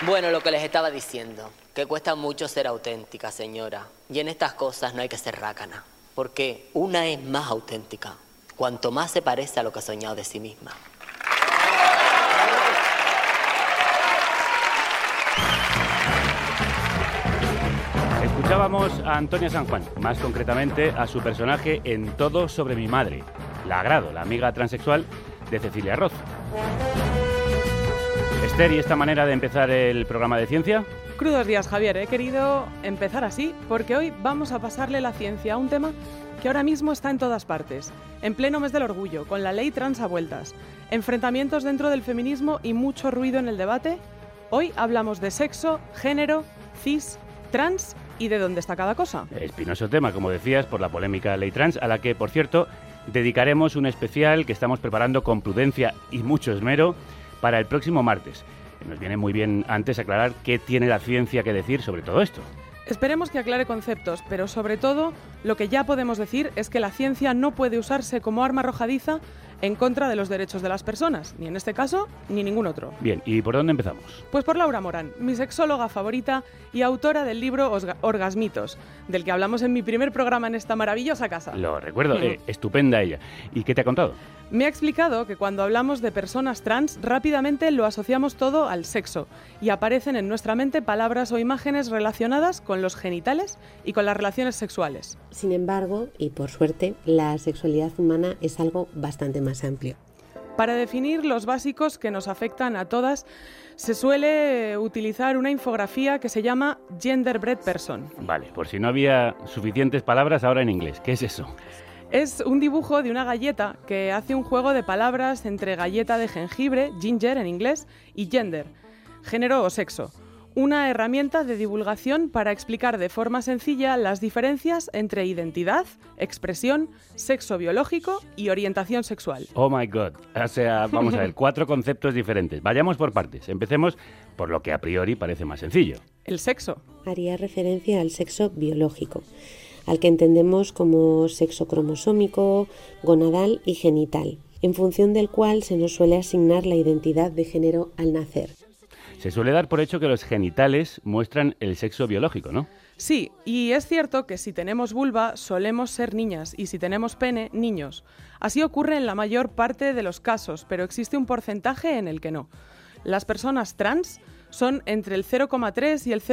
Bueno, lo que les estaba diciendo, que cuesta mucho ser auténtica, señora. Y en estas cosas no hay que ser rácana, porque una es más auténtica, cuanto más se parece a lo que ha soñado de sí misma. Escuchábamos a Antonia San Juan, más concretamente a su personaje en Todo sobre mi madre, la Agrado, la amiga transexual de Cecilia Roth. Esther, ¿y esta manera de empezar el programa de ciencia? Crudos días, Javier. He querido empezar así porque hoy vamos a pasarle la ciencia a un tema que ahora mismo está en todas partes. En pleno mes del orgullo, con la ley trans a vueltas, enfrentamientos dentro del feminismo y mucho ruido en el debate. Hoy hablamos de sexo, género, cis, trans y de dónde está cada cosa. Espinoso tema, como decías, por la polémica ley trans, a la que, por cierto, dedicaremos un especial que estamos preparando con prudencia y mucho esmero para el próximo martes. Nos viene muy bien antes aclarar qué tiene la ciencia que decir sobre todo esto. Esperemos que aclare conceptos, pero sobre todo lo que ya podemos decir es que la ciencia no puede usarse como arma arrojadiza en contra de los derechos de las personas, ni en este caso, ni ningún otro. Bien, ¿y por dónde empezamos? Pues por Laura Morán, mi sexóloga favorita y autora del libro Orgasmitos, del que hablamos en mi primer programa en esta maravillosa casa. Lo recuerdo, estupenda ella. ¿Y qué te ha contado? Me ha explicado que cuando hablamos de personas trans, rápidamente lo asociamos todo al sexo y aparecen en nuestra mente palabras o imágenes relacionadas con los genitales y con las relaciones sexuales. Sin embargo, y por suerte, la sexualidad humana es algo bastante más amplio. Para definir los básicos que nos afectan a todas, se suele utilizar una infografía que se llama Genderbread Person. Vale, por si no había suficientes palabras ahora en inglés. ¿Qué es eso? Es un dibujo de una galleta que hace un juego de palabras entre galleta de jengibre, ginger en inglés, y gender, género o sexo. Una herramienta de divulgación para explicar de forma sencilla las diferencias entre identidad, expresión, sexo biológico y orientación sexual. Oh my God. O sea, vamos a ver, 4 conceptos diferentes. Vayamos por partes. Empecemos por lo que a priori parece más sencillo. El sexo. Haría referencia al sexo biológico, al que entendemos como sexo cromosómico, gonadal y genital, en función del cual se nos suele asignar la identidad de género al nacer. Se suele dar por hecho que los genitales muestran el sexo biológico, ¿no? Sí, y es cierto que si tenemos vulva solemos ser niñas y si tenemos pene, niños. Así ocurre en la mayor parte de los casos, pero existe un porcentaje en el que no. Las personas trans son entre el 0,3 y el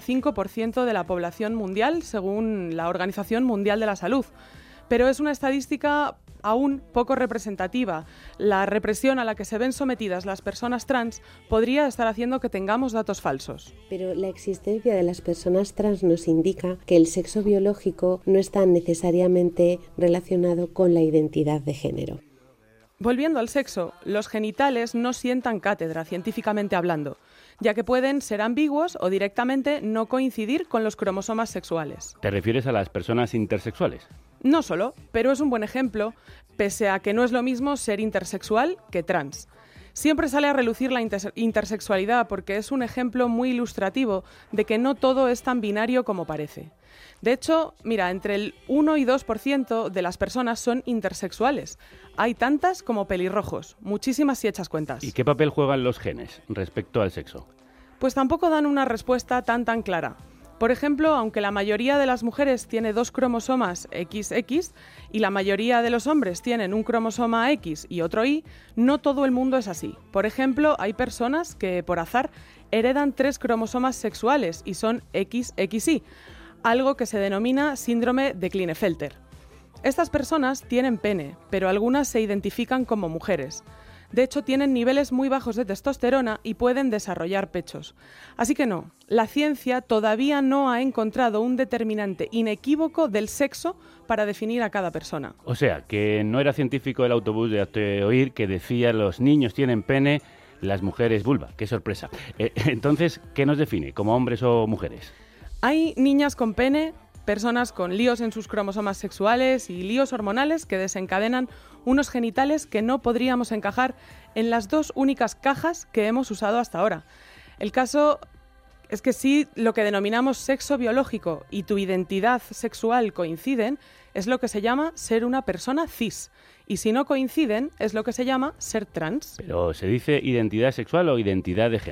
0,5% de la población mundial, según la Organización Mundial de la Salud. Pero es una estadística aún poco representativa. La represión a la que se ven sometidas las personas trans podría estar haciendo que tengamos datos falsos. Pero la existencia de las personas trans nos indica que el sexo biológico no está necesariamente relacionado con la identidad de género. Volviendo al sexo, los genitales no sientan cátedra, científicamente hablando, ya que pueden ser ambiguos o directamente no coincidir con los cromosomas sexuales. ¿Te refieres a las personas intersexuales? No solo, pero es un buen ejemplo, pese a que no es lo mismo ser intersexual que trans. Siempre sale a relucir la intersexualidad porque es un ejemplo muy ilustrativo de que no todo es tan binario como parece. De hecho, mira, entre el 1 y 2% de las personas son intersexuales. Hay tantas como pelirrojos, muchísimas si echas cuentas. ¿Y qué papel juegan los genes respecto al sexo? Pues tampoco dan una respuesta tan clara. Por ejemplo, aunque la mayoría de las mujeres tiene 2 cromosomas XX y la mayoría de los hombres tienen un cromosoma X y otro Y, no todo el mundo es así. Por ejemplo, hay personas que, por azar, heredan 3 cromosomas sexuales y son XXY, algo que se denomina síndrome de Klinefelter. Estas personas tienen pene, pero algunas se identifican como mujeres. De hecho, tienen niveles muy bajos de testosterona y pueden desarrollar pechos. Así que no, la ciencia todavía no ha encontrado un determinante inequívoco del sexo para definir a cada persona. O sea, que no era científico el autobús de oír que decía los niños tienen pene, las mujeres vulva. ¡Qué sorpresa! Entonces, ¿qué nos define, como hombres o mujeres? Hay niñas con pene, personas con líos en sus cromosomas sexuales y líos hormonales que desencadenan unos genitales que no podríamos encajar en las 2 únicas cajas que hemos usado hasta ahora. El caso es que si lo que denominamos sexo biológico y tu identidad sexual coinciden, es lo que se llama ser una persona cis. Y si no coinciden, es lo que se llama ser trans. ¿Pero se dice identidad sexual o identidad de género?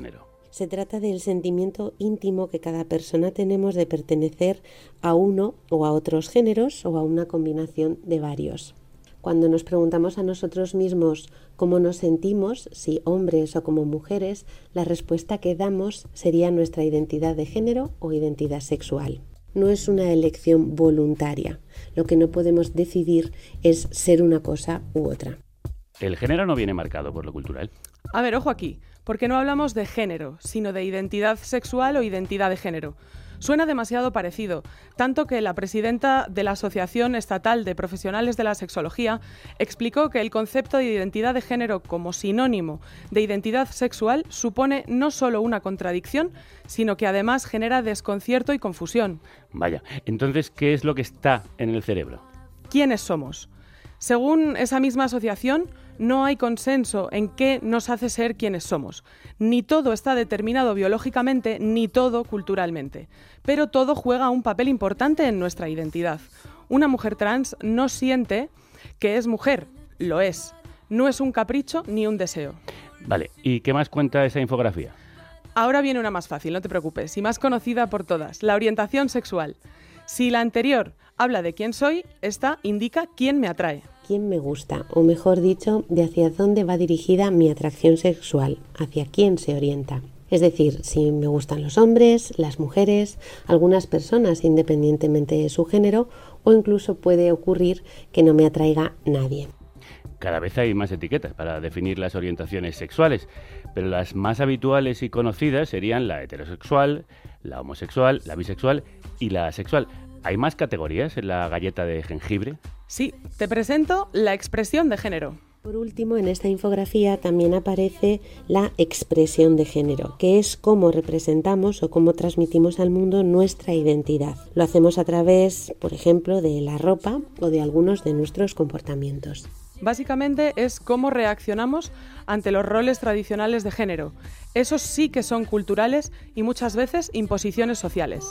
Se trata del sentimiento íntimo que cada persona tenemos de pertenecer a uno o a otros géneros o a una combinación de varios. Cuando nos preguntamos a nosotros mismos cómo nos sentimos, si hombres o como mujeres, la respuesta que damos sería nuestra identidad de género o identidad sexual. No es una elección voluntaria. Lo que no podemos decidir es ser una cosa u otra. ¿El género no viene marcado por lo cultural? A ver, ojo aquí, porque no hablamos de género, sino de identidad sexual o identidad de género. Suena demasiado parecido, tanto que la presidenta de la Asociación Estatal de Profesionales de la Sexología explicó que el concepto de identidad de género como sinónimo de identidad sexual supone no solo una contradicción, sino que además genera desconcierto y confusión. Vaya, entonces, ¿qué es lo que está en el cerebro? ¿Quiénes somos? Según esa misma asociación, no hay consenso en qué nos hace ser quienes somos. Ni todo está determinado biológicamente, ni todo culturalmente. Pero todo juega un papel importante en nuestra identidad. Una mujer trans no siente que es mujer, lo es. No es un capricho ni un deseo. Vale, ¿y qué más cuenta esa infografía? Ahora viene una más fácil, no te preocupes, y más conocida por todas, la orientación sexual. Si la anterior habla de quién soy, esta indica quién me atrae. Quién me gusta, o mejor dicho, de hacia dónde va dirigida mi atracción sexual, hacia quién se orienta. Es decir, si me gustan los hombres, las mujeres, algunas personas independientemente de su género, o incluso puede ocurrir que no me atraiga nadie. Cada vez hay más etiquetas para definir las orientaciones sexuales, pero las más habituales y conocidas serían la heterosexual, la homosexual, la bisexual y la asexual. ¿Hay más categorías en la galleta de jengibre? Sí, te presento la expresión de género. Por último, en esta infografía también aparece la expresión de género, que es cómo representamos o cómo transmitimos al mundo nuestra identidad. Lo hacemos a través, por ejemplo, de la ropa o de algunos de nuestros comportamientos. Básicamente es cómo reaccionamos ante los roles tradicionales de género. Esos sí que son culturales y muchas veces imposiciones sociales.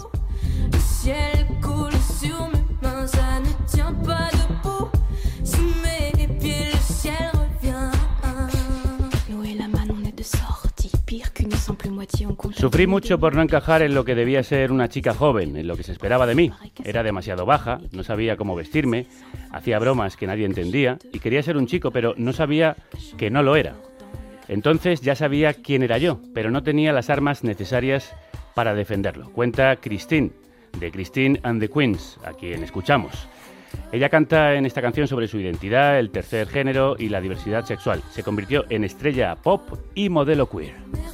Sufrí mucho por no encajar en lo que debía ser una chica joven, en lo que se esperaba de mí. Era demasiado baja, no sabía cómo vestirme, hacía bromas que nadie entendía y quería ser un chico, pero no sabía que no lo era. Entonces ya sabía quién era yo, pero no tenía las armas necesarias para defenderlo. Cuenta Christine, de Christine and the Queens, a quien escuchamos. Ella canta en esta canción sobre su identidad, el tercer género y la diversidad sexual. Se convirtió en estrella pop y modelo queer.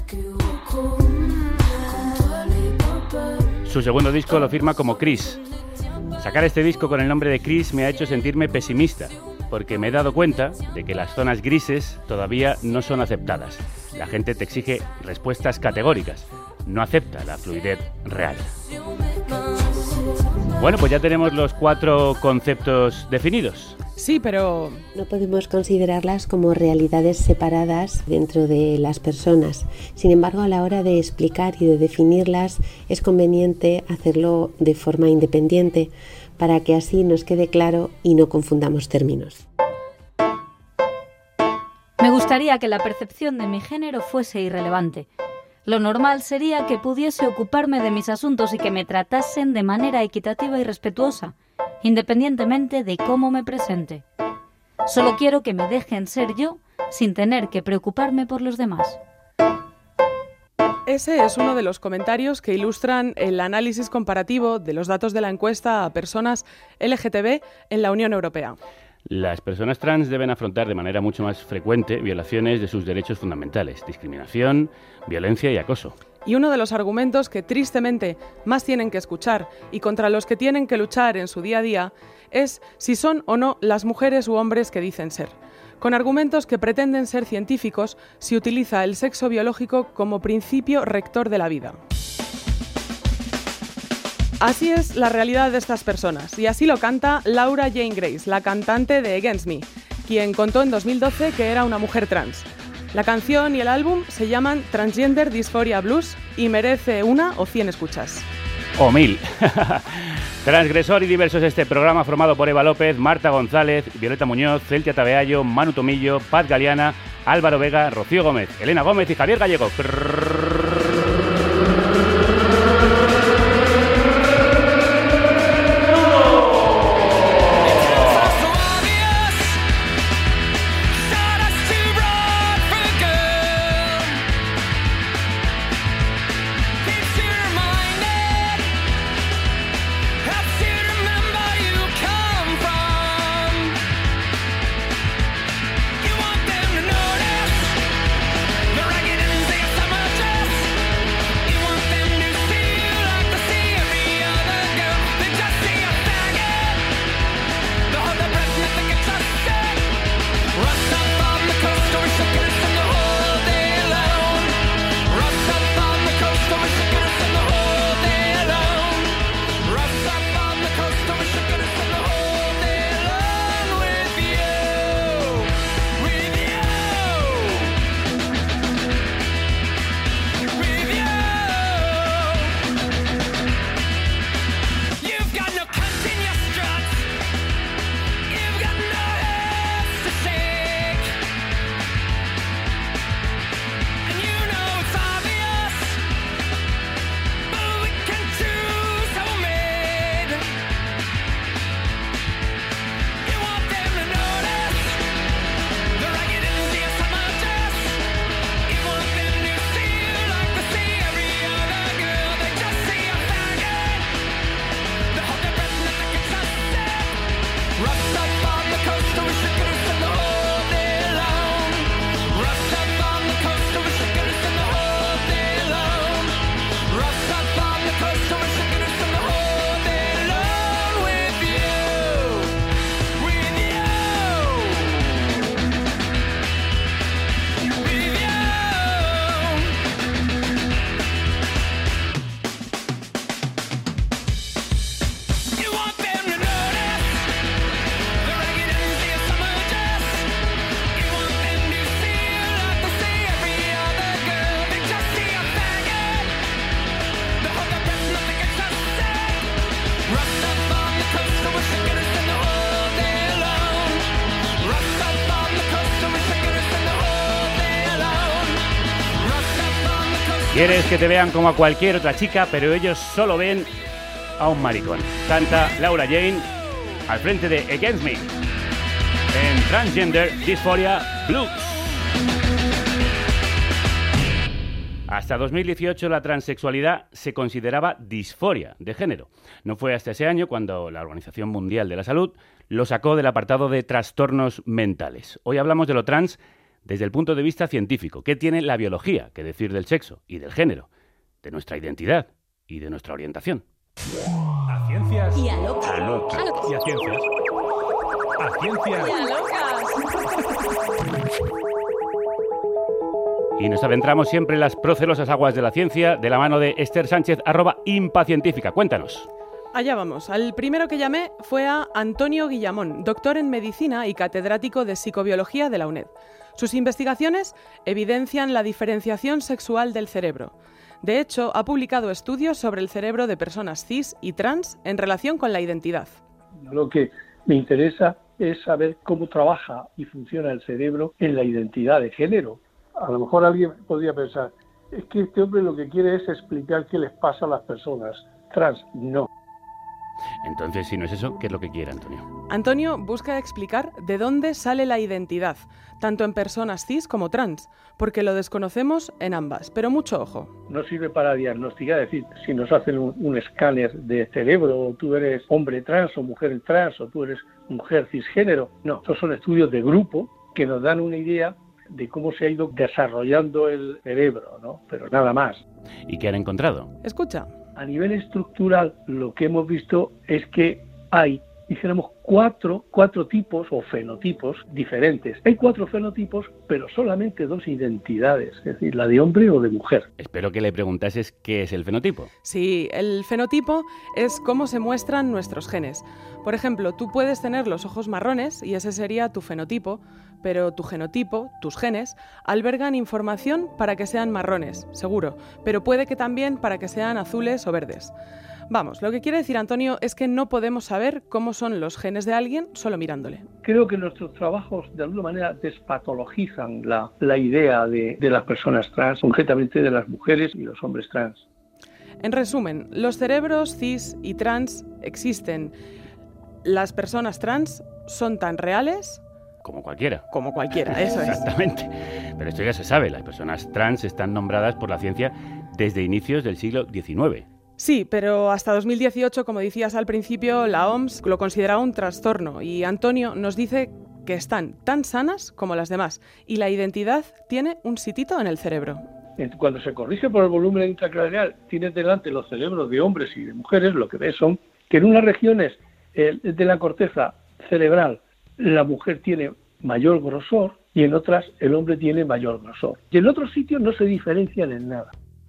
Su segundo disco lo firma como Chris. Sacar este disco con el nombre de Chris me ha hecho sentirme pesimista, porque me he dado cuenta de que las zonas grises todavía no son aceptadas. La gente te exige respuestas categóricas, no acepta la fluidez real. Bueno, pues ya tenemos los 4 conceptos definidos. Sí, pero no podemos considerarlas como realidades separadas dentro de las personas. Sin embargo, a la hora de explicar y de definirlas, es conveniente hacerlo de forma independiente para que así nos quede claro y no confundamos términos. Me gustaría que la percepción de mi género fuese irrelevante. Lo normal sería que pudiese ocuparme de mis asuntos y que me tratasen de manera equitativa y respetuosa, independientemente de cómo me presente. Solo quiero que me dejen ser yo sin tener que preocuparme por los demás. Ese es uno de los comentarios que ilustran el análisis comparativo de los datos de la encuesta a personas LGTB en la Unión Europea. Las personas trans deben afrontar de manera mucho más frecuente violaciones de sus derechos fundamentales, discriminación, violencia y acoso. Y uno de los argumentos que tristemente más tienen que escuchar y contra los que tienen que luchar en su día a día es si son o no las mujeres u hombres que dicen ser. Con argumentos que pretenden ser científicos, se utiliza el sexo biológico como principio rector de la vida. Así es la realidad de estas personas, y así lo canta Laura Jane Grace, la cantante de Against Me, quien contó en 2012 que era una mujer trans. La canción y el álbum se llaman Transgender Dysphoria Blues y merece 1 o 100 escuchas. O 1000. Transgresor y diverso es este programa formado por Eva López, Marta González, Violeta Muñoz, Celtia Tabeallo, Manu Tomillo, Paz Galeana, Álvaro Vega, Rocío Gómez, Elena Gómez y Javier Gallego. Quieres que te vean como a cualquier otra chica, pero ellos solo ven a un maricón. Canta Laura Jane al frente de Against Me en Transgender Dysphoria Blues. Hasta 2018 la transexualidad se consideraba disforia de género. No fue hasta ese año cuando la Organización Mundial de la Salud lo sacó del apartado de trastornos mentales. Hoy hablamos de lo trans desde el punto de vista científico. ¿Qué tiene la biología que decir del sexo y del género, de nuestra identidad y de nuestra orientación? A ciencias Y a locas. a locas. Y a ciencias a ciencias. Y a locas. Y nos adentramos siempre en las procelosas aguas de la ciencia de la mano de Esther Sánchez, @impacientífica. Cuéntanos. Allá vamos. Al primero que llamé fue a Antonio Guillamón, doctor en medicina y catedrático de psicobiología de la UNED. Sus investigaciones evidencian la diferenciación sexual del cerebro. De hecho, ha publicado estudios sobre el cerebro de personas cis y trans en relación con la identidad. Lo que me interesa es saber cómo trabaja y funciona el cerebro en la identidad de género. A lo mejor alguien podría pensar, es que este hombre lo que quiere es explicar qué les pasa a las personas trans. No. Entonces, si no es eso, ¿qué es lo que quiere Antonio? Antonio busca explicar de dónde sale la identidad, tanto en personas cis como trans, porque lo desconocemos en ambas, pero mucho ojo. No sirve para diagnosticar, es decir, si nos hacen un escáner de cerebro, tú eres hombre trans o mujer trans, o tú eres mujer cisgénero. No, estos son estudios de grupo que nos dan una idea de cómo se ha ido desarrollando el cerebro, ¿no? Pero nada más. ¿Y qué han encontrado? Escucha. A nivel estructural, lo que hemos visto es que hay, dijéramos, cuatro tipos o fenotipos diferentes. Hay 4 fenotipos, pero solamente 2 identidades, es decir, la de hombre o de mujer. Espero que le preguntases qué es el fenotipo. Sí, el fenotipo es cómo se muestran nuestros genes. Por ejemplo, tú puedes tener los ojos marrones y ese sería tu fenotipo, pero tu genotipo, tus genes, albergan información para que sean marrones, seguro, pero puede que también para que sean azules o verdes. Vamos, lo que quiere decir Antonio es que no podemos saber cómo son los genes de alguien solo mirándole. Creo que nuestros trabajos de alguna manera despatologizan la idea de las personas trans, concretamente de las mujeres y los hombres trans. En resumen, los cerebros cis y trans existen. Las personas trans son tan reales Como cualquiera. como cualquiera, eso es. Exactamente. Pero esto ya se sabe, las personas trans están nombradas por la ciencia desde inicios del siglo XIX. Sí, pero hasta 2018, como decías al principio, la OMS lo consideraba un trastorno y Antonio nos dice que están tan sanas como las demás y la identidad tiene un sitito en el cerebro. Cuando se corrige por el volumen intracraneal, tienes delante los cerebros de hombres y de mujeres, lo que ves son que en unas regiones de la corteza cerebral la mujer tiene mayor grosor y en otras el hombre tiene mayor grosor. Y en otros sitios no se diferencian en nada.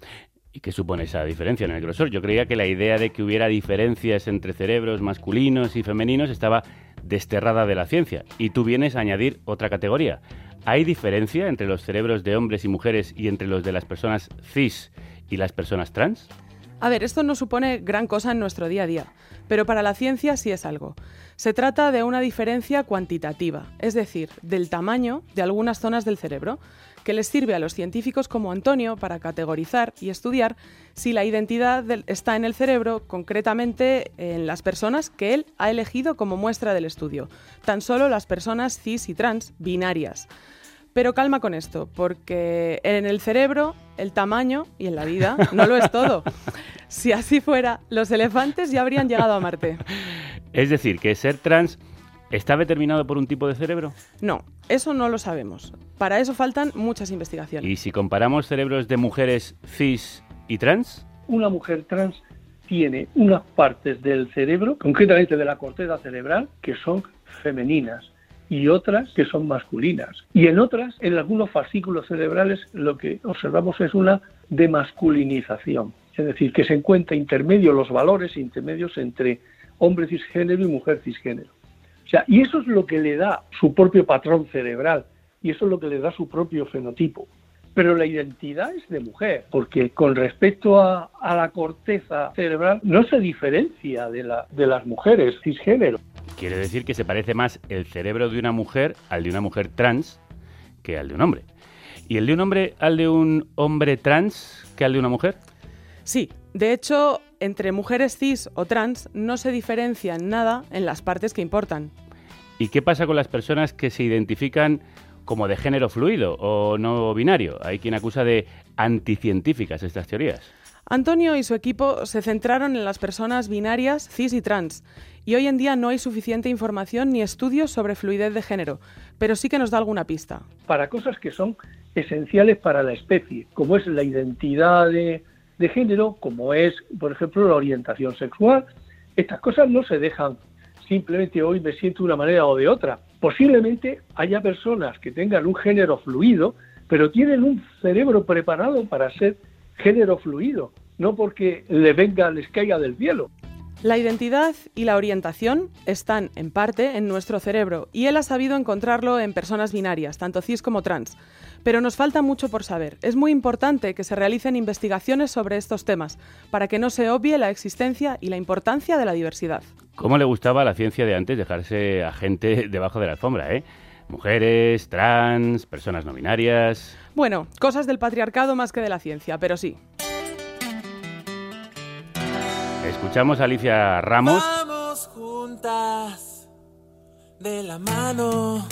¿Y qué supone esa diferencia en el grosor? Yo creía que la idea de que hubiera diferencias entre cerebros masculinos y femeninos estaba desterrada de la ciencia. Y tú vienes a añadir otra categoría. ¿Hay diferencia entre los cerebros de hombres y mujeres y entre los de las personas cis y las personas trans? A ver, esto no supone gran cosa en nuestro día a día, pero para la ciencia sí es algo. Se trata de una diferencia cuantitativa, es decir, del tamaño de algunas zonas del cerebro, que les sirve a los científicos como Antonio para categorizar y estudiar si la identidad está en el cerebro, concretamente en las personas que él ha elegido como muestra del estudio, tan solo las personas cis y trans binarias. Pero calma con esto, porque en el cerebro, el tamaño y en la vida no lo es todo. Si así fuera, los elefantes ya habrían llegado a Marte. Es decir, que ser trans está determinado por un tipo de cerebro. No, eso no lo sabemos. Para eso faltan muchas investigaciones. ¿Y si comparamos cerebros de mujeres cis y trans? Una mujer trans tiene unas partes del cerebro, concretamente de la corteza cerebral, que son femeninas y otras que son masculinas. Y en otras, en algunos fascículos cerebrales, lo que observamos es una demasculinización. Es decir, que se encuentra intermedio los valores intermedios entre hombre cisgénero y mujer cisgénero. O sea, y eso es lo que le da su propio patrón cerebral y eso es lo que le da su propio fenotipo. Pero la identidad es de mujer, porque con respecto a la corteza cerebral no se diferencia de las mujeres cisgénero. Quiere decir que se parece más el cerebro de una mujer al de una mujer trans que al de un hombre. ¿Y el de un hombre al de un hombre trans que al de una mujer? Sí, de hecho, entre mujeres cis o trans no se diferencia en nada en las partes que importan. ¿Y qué pasa con las personas que se identifican como de género fluido o no binario? Hay quien acusa de anticientíficas estas teorías. Antonio y su equipo se centraron en las personas binarias, cis y trans, y hoy en día no hay suficiente información ni estudios sobre fluidez de género, pero sí que nos da alguna pista. Para cosas que son esenciales para la especie, como es la identidad de género, como es, por ejemplo, la orientación sexual, estas cosas no se dejan simplemente hoy me siento de una manera o de otra. Posiblemente haya personas que tengan un género fluido, pero tienen un cerebro preparado para ser género fluido, no porque les caiga del cielo. La identidad y la orientación están, en parte, en nuestro cerebro, y él ha sabido encontrarlo en personas binarias, tanto cis como trans. Pero nos falta mucho por saber. Es muy importante que se realicen investigaciones sobre estos temas, para que no se obvie la existencia y la importancia de la diversidad. ¿Cómo le gustaba a la ciencia de antes dejarse a gente debajo de la alfombra, eh? Mujeres, trans, personas no binarias... Bueno, cosas del patriarcado más que de la ciencia, pero sí. Escuchamos a Alicia Ramos. Vamos juntas de la mano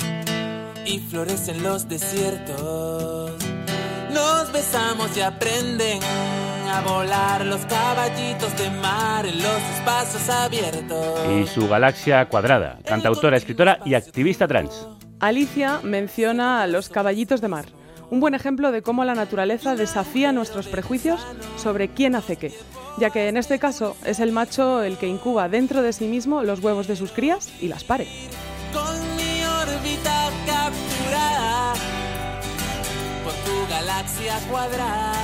y florecen los desiertos. Nos besamos y aprenden a volar los caballitos de mar en los espacios abiertos. Y su galaxia cuadrada, cantautora, escritora y activista trans. Alicia menciona a los caballitos de mar. Un buen ejemplo de cómo la naturaleza desafía nuestros prejuicios sobre quién hace qué, ya que en este caso es el macho el que incuba dentro de sí mismo los huevos de sus crías y las pare. Con mi órbita capturada por tu galaxia cuadrada,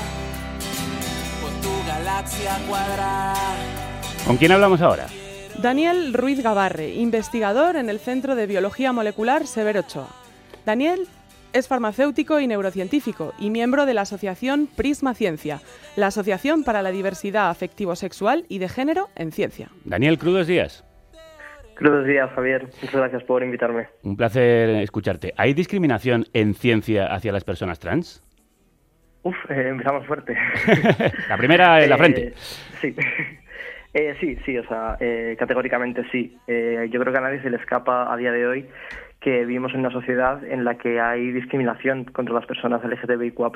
por tu galaxia cuadrada. ¿Con quién hablamos ahora? Daniel Ruiz Gabarre, investigador en el Centro de Biología Molecular Severo Ochoa. Daniel es farmacéutico y neurocientífico y miembro de la asociación Prisma Ciencia, la Asociación para la Diversidad Afectivo-Sexual y de Género en Ciencia. Daniel, crudos días. Crudos días, Javier. Muchas gracias por invitarme. Un placer escucharte. ¿Hay discriminación en ciencia hacia las personas trans? Empezamos fuerte. La primera en la frente. Sí. Sí, o sea, categóricamente sí. Yo creo que a nadie se le escapa a día de hoy que vivimos en una sociedad en la que hay discriminación contra las personas LGTBIQA+,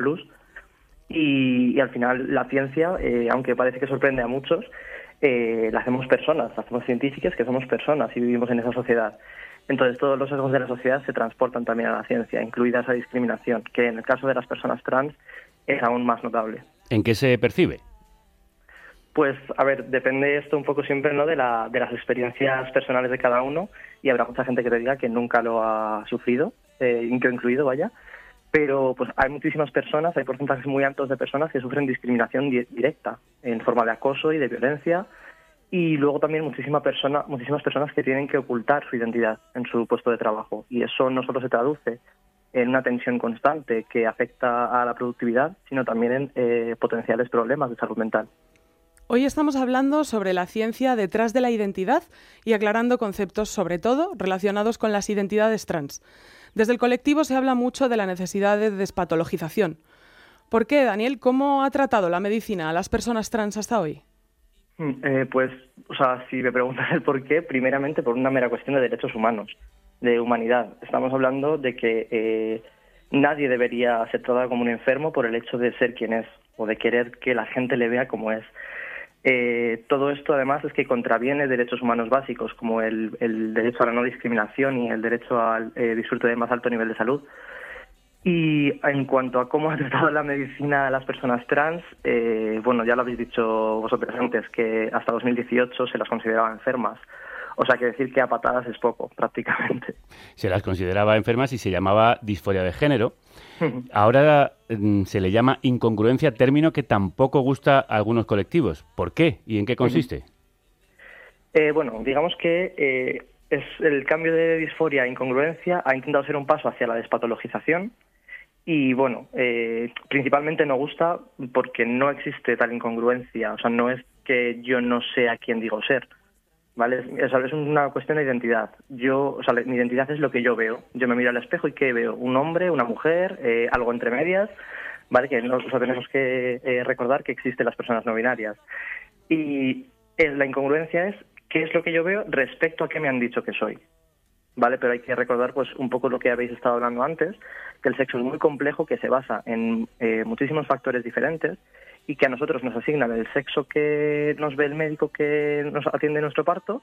y al final la ciencia, aunque parece que sorprende a muchos, la hacemos personas, la hacemos científicas que somos personas y vivimos en esa sociedad. Entonces todos los sesgos de la sociedad se transportan también a la ciencia, incluida esa discriminación, que en el caso de las personas trans es aún más notable. ¿En qué se percibe? Pues, a ver, depende esto un poco siempre, ¿no?, de las experiencias personales de cada uno, y habrá mucha gente que te diga que nunca lo ha sufrido, incluido, vaya, pero pues hay muchísimas personas, hay porcentajes muy altos de personas que sufren discriminación directa, en forma de acoso y de violencia, y luego también muchísimas personas que tienen que ocultar su identidad en su puesto de trabajo, y eso no solo se traduce en una tensión constante que afecta a la productividad, sino también en potenciales problemas de salud mental. Hoy estamos hablando sobre la ciencia detrás de la identidad y aclarando conceptos, sobre todo, relacionados con las identidades trans. Desde el colectivo se habla mucho de la necesidad de despatologización. ¿Por qué, Daniel? ¿Cómo ha tratado la medicina a las personas trans hasta hoy? Pues, o sea, si me preguntas el por qué, primeramente por una mera cuestión de derechos humanos, de humanidad. Estamos hablando de que nadie debería ser tratado como un enfermo por el hecho de ser quien es o de querer que la gente le vea como es. Todo esto, además, es que contraviene derechos humanos básicos, como el derecho a la no discriminación y el derecho al disfrute de más alto nivel de salud. Y en cuanto a cómo ha tratado la medicina a las personas trans, bueno, ya lo habéis dicho vosotros antes, que hasta 2018 se las consideraba enfermas. O sea, que decir que a patadas es poco, prácticamente. Se las consideraba enfermas y se llamaba disforia de género. Ahora se le llama incongruencia, término que tampoco gusta a algunos colectivos. ¿Por qué? ¿Y en qué consiste? Bueno, digamos que es el cambio de disforia a incongruencia ha intentado ser un paso hacia la despatologización y, bueno, principalmente no gusta porque no existe tal incongruencia. O sea, no es que yo no sea quien digo ser. ¿vale? Es una cuestión de identidad. Mi identidad es lo que yo veo. Yo me miro al espejo y ¿qué veo? Un hombre, una mujer, algo entre medias, ¿vale? Que tenemos que recordar que existen las personas no binarias. Y la incongruencia es qué es lo que yo veo respecto a qué me han dicho que soy, ¿vale? Pero hay que recordar pues un poco lo que habéis estado hablando antes, que el sexo es muy complejo, que se basa en muchísimos factores diferentes y que a nosotros nos asignan el sexo que nos ve el médico que nos atiende nuestro parto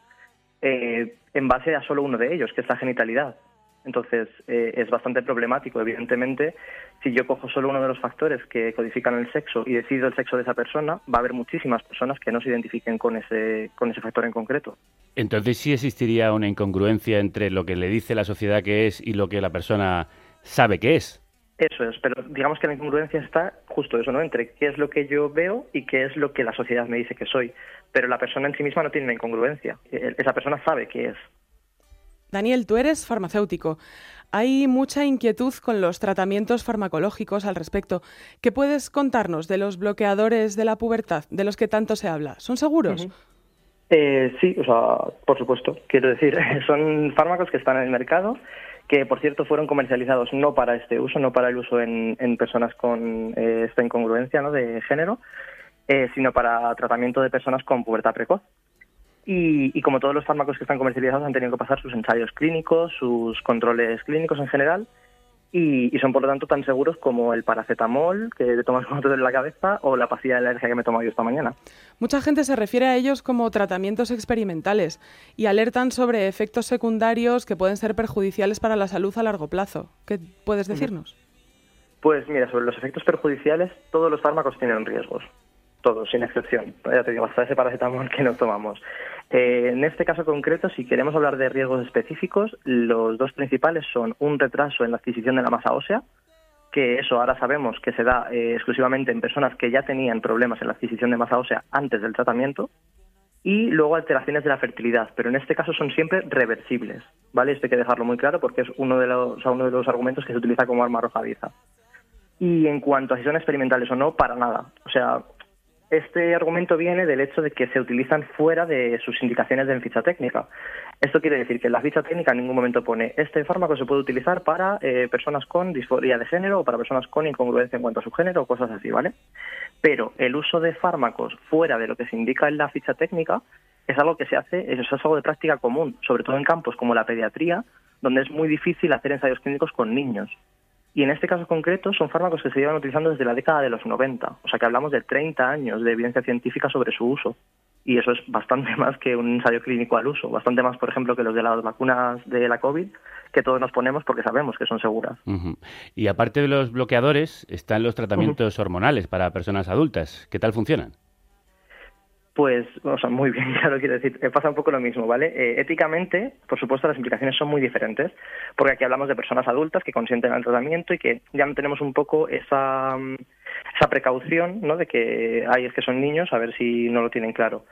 en base a solo uno de ellos, que es la genitalidad. Entonces, es bastante problemático. Evidentemente, si yo cojo solo uno de los factores que codifican el sexo y decido el sexo de esa persona, va a haber muchísimas personas que no se identifiquen con ese factor en concreto. Entonces, ¿sí existiría una incongruencia entre lo que le dice la sociedad que es y lo que la persona sabe que es? Eso es, pero digamos que la incongruencia está justo eso, ¿no? Entre qué es lo que yo veo y qué es lo que la sociedad me dice que soy. Pero la persona en sí misma no tiene una incongruencia. Esa persona sabe qué es. Daniel, tú eres farmacéutico. Hay mucha inquietud con los tratamientos farmacológicos al respecto. ¿Qué puedes contarnos de los bloqueadores de la pubertad, de los que tanto se habla? ¿Son seguros? Sí, por supuesto. Quiero decir, son fármacos que están en el mercado, que por cierto fueron comercializados no para este uso, no para el uso en personas con esta incongruencia, ¿no?, de género, sino para tratamiento de personas con pubertad precoz. Y como todos los fármacos que están comercializados han tenido que pasar sus ensayos clínicos, sus controles clínicos en general, y son por lo tanto tan seguros como el paracetamol que te tomas cuando te duele la cabeza o la pastilla de alergia que me he tomado yo esta mañana. Mucha gente se refiere a ellos como tratamientos experimentales y alertan sobre efectos secundarios que pueden ser perjudiciales para la salud a largo plazo. ¿Qué puedes decirnos? Pues mira, sobre los efectos perjudiciales, todos los fármacos tienen riesgos. Todos, sin excepción. Ya te digo, hasta ese paracetamol que nos tomamos. En este caso concreto, si queremos hablar de riesgos específicos, los dos principales son un retraso en la adquisición de la masa ósea, que eso ahora sabemos que se da exclusivamente en personas que ya tenían problemas en la adquisición de masa ósea antes del tratamiento, y luego alteraciones de la fertilidad, pero en este caso son siempre reversibles, ¿vale? Esto hay que dejarlo muy claro porque es uno de los argumentos que se utiliza como arma arrojadiza. Y en cuanto a si son experimentales o no, para nada. O sea, este argumento viene del hecho de que se utilizan fuera de sus indicaciones de ficha técnica. Esto quiere decir que en la ficha técnica en ningún momento pone este fármaco se puede utilizar para personas con disforia de género o para personas con incongruencia en cuanto a su género o cosas así, ¿vale? Pero el uso de fármacos fuera de lo que se indica en la ficha técnica es algo que se hace, eso es algo de práctica común, sobre todo en campos como la pediatría, donde es muy difícil hacer ensayos clínicos con niños. Y en este caso concreto son fármacos que se llevan utilizando desde la década de los 90, o sea que hablamos de 30 años de evidencia científica sobre su uso. Y eso es bastante más que un ensayo clínico al uso, bastante más, por ejemplo, que los de las vacunas de la COVID, que todos nos ponemos porque sabemos que son seguras. Y aparte de los bloqueadores, están los tratamientos hormonales para personas adultas. ¿Qué tal funcionan? Pues, muy bien, claro, quiero decir, pasa un poco lo mismo, ¿vale? Éticamente, por supuesto, las implicaciones son muy diferentes, porque aquí hablamos de personas adultas que consienten al tratamiento y que ya no tenemos un poco esa precaución, ¿no?, de que es que son niños, a ver si no lo tienen claro.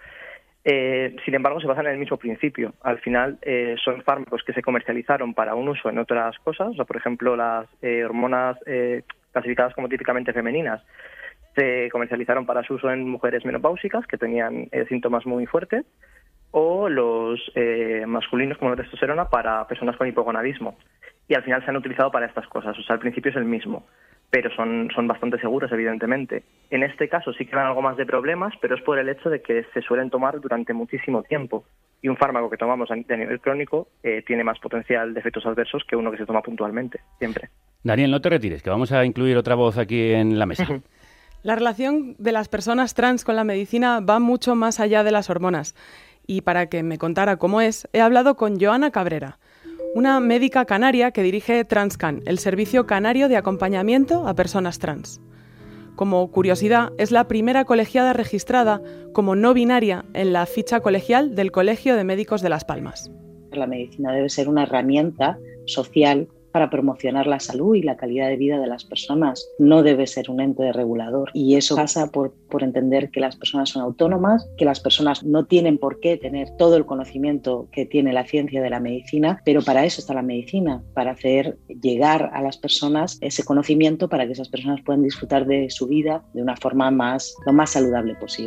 Sin embargo, se basan en el mismo principio. Al final, son fármacos que se comercializaron para un uso en otras cosas, o sea, por ejemplo, las hormonas clasificadas como típicamente femeninas, se comercializaron para su uso en mujeres menopáusicas que tenían síntomas muy fuertes, o los masculinos como la testosterona para personas con hipogonadismo. Y al final se han utilizado para estas cosas. O sea, al principio es el mismo, pero son bastante seguros, evidentemente. En este caso sí que dan algo más de problemas, pero es por el hecho de que se suelen tomar durante muchísimo tiempo. Y un fármaco que tomamos a nivel crónico tiene más potencial de efectos adversos que uno que se toma puntualmente, siempre. Daniel, no te retires, que vamos a incluir otra voz aquí en la mesa. La relación de las personas trans con la medicina va mucho más allá de las hormonas. Y para que me contara cómo es, he hablado con Joana Cabrera, una médica canaria que dirige Transcan, el servicio canario de acompañamiento a personas trans. Como curiosidad, es la primera colegiada registrada como no binaria en la ficha colegial del Colegio de Médicos de Las Palmas. La medicina debe ser una herramienta social para promocionar la salud y la calidad de vida de las personas. No debe ser un ente regulador. Y eso pasa por entender que las personas son autónomas, que las personas no tienen por qué tener todo el conocimiento que tiene la ciencia de la medicina, pero para eso está la medicina, para hacer llegar a las personas ese conocimiento para que esas personas puedan disfrutar de su vida de una forma lo más saludable posible.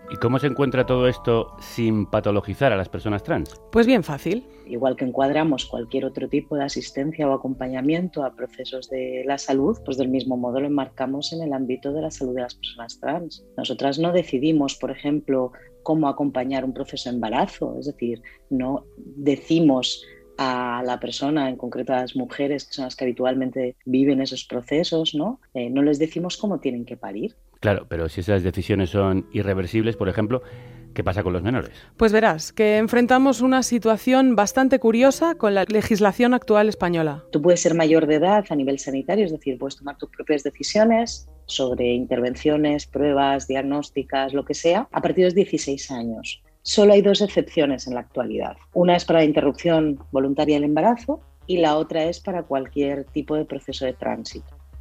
¿Y cómo se encuentra todo esto sin patologizar a las personas trans? Pues bien fácil. Igual que encuadramos cualquier otro tipo de asistencia o acompañamiento a procesos de la salud, pues del mismo modo lo enmarcamos en el ámbito de la salud de las personas trans. Nosotras no decidimos, por ejemplo, cómo acompañar un proceso de embarazo, es decir, no decimos a la persona, en concreto a las mujeres que son las que habitualmente viven esos procesos, ¿no? No les decimos cómo tienen que parir. Claro, pero si esas decisiones son irreversibles, por ejemplo, ¿qué pasa con los menores? Pues verás, que enfrentamos una situación bastante curiosa con la legislación actual española. Tú puedes ser mayor de edad a nivel sanitario, es decir, puedes tomar tus propias decisiones sobre intervenciones, pruebas, diagnósticas, lo que sea, a partir de los 16 años. Solo hay 2 excepciones en la actualidad. Una es para la interrupción voluntaria del embarazo y la otra es para cualquier tipo de proceso de tránsito.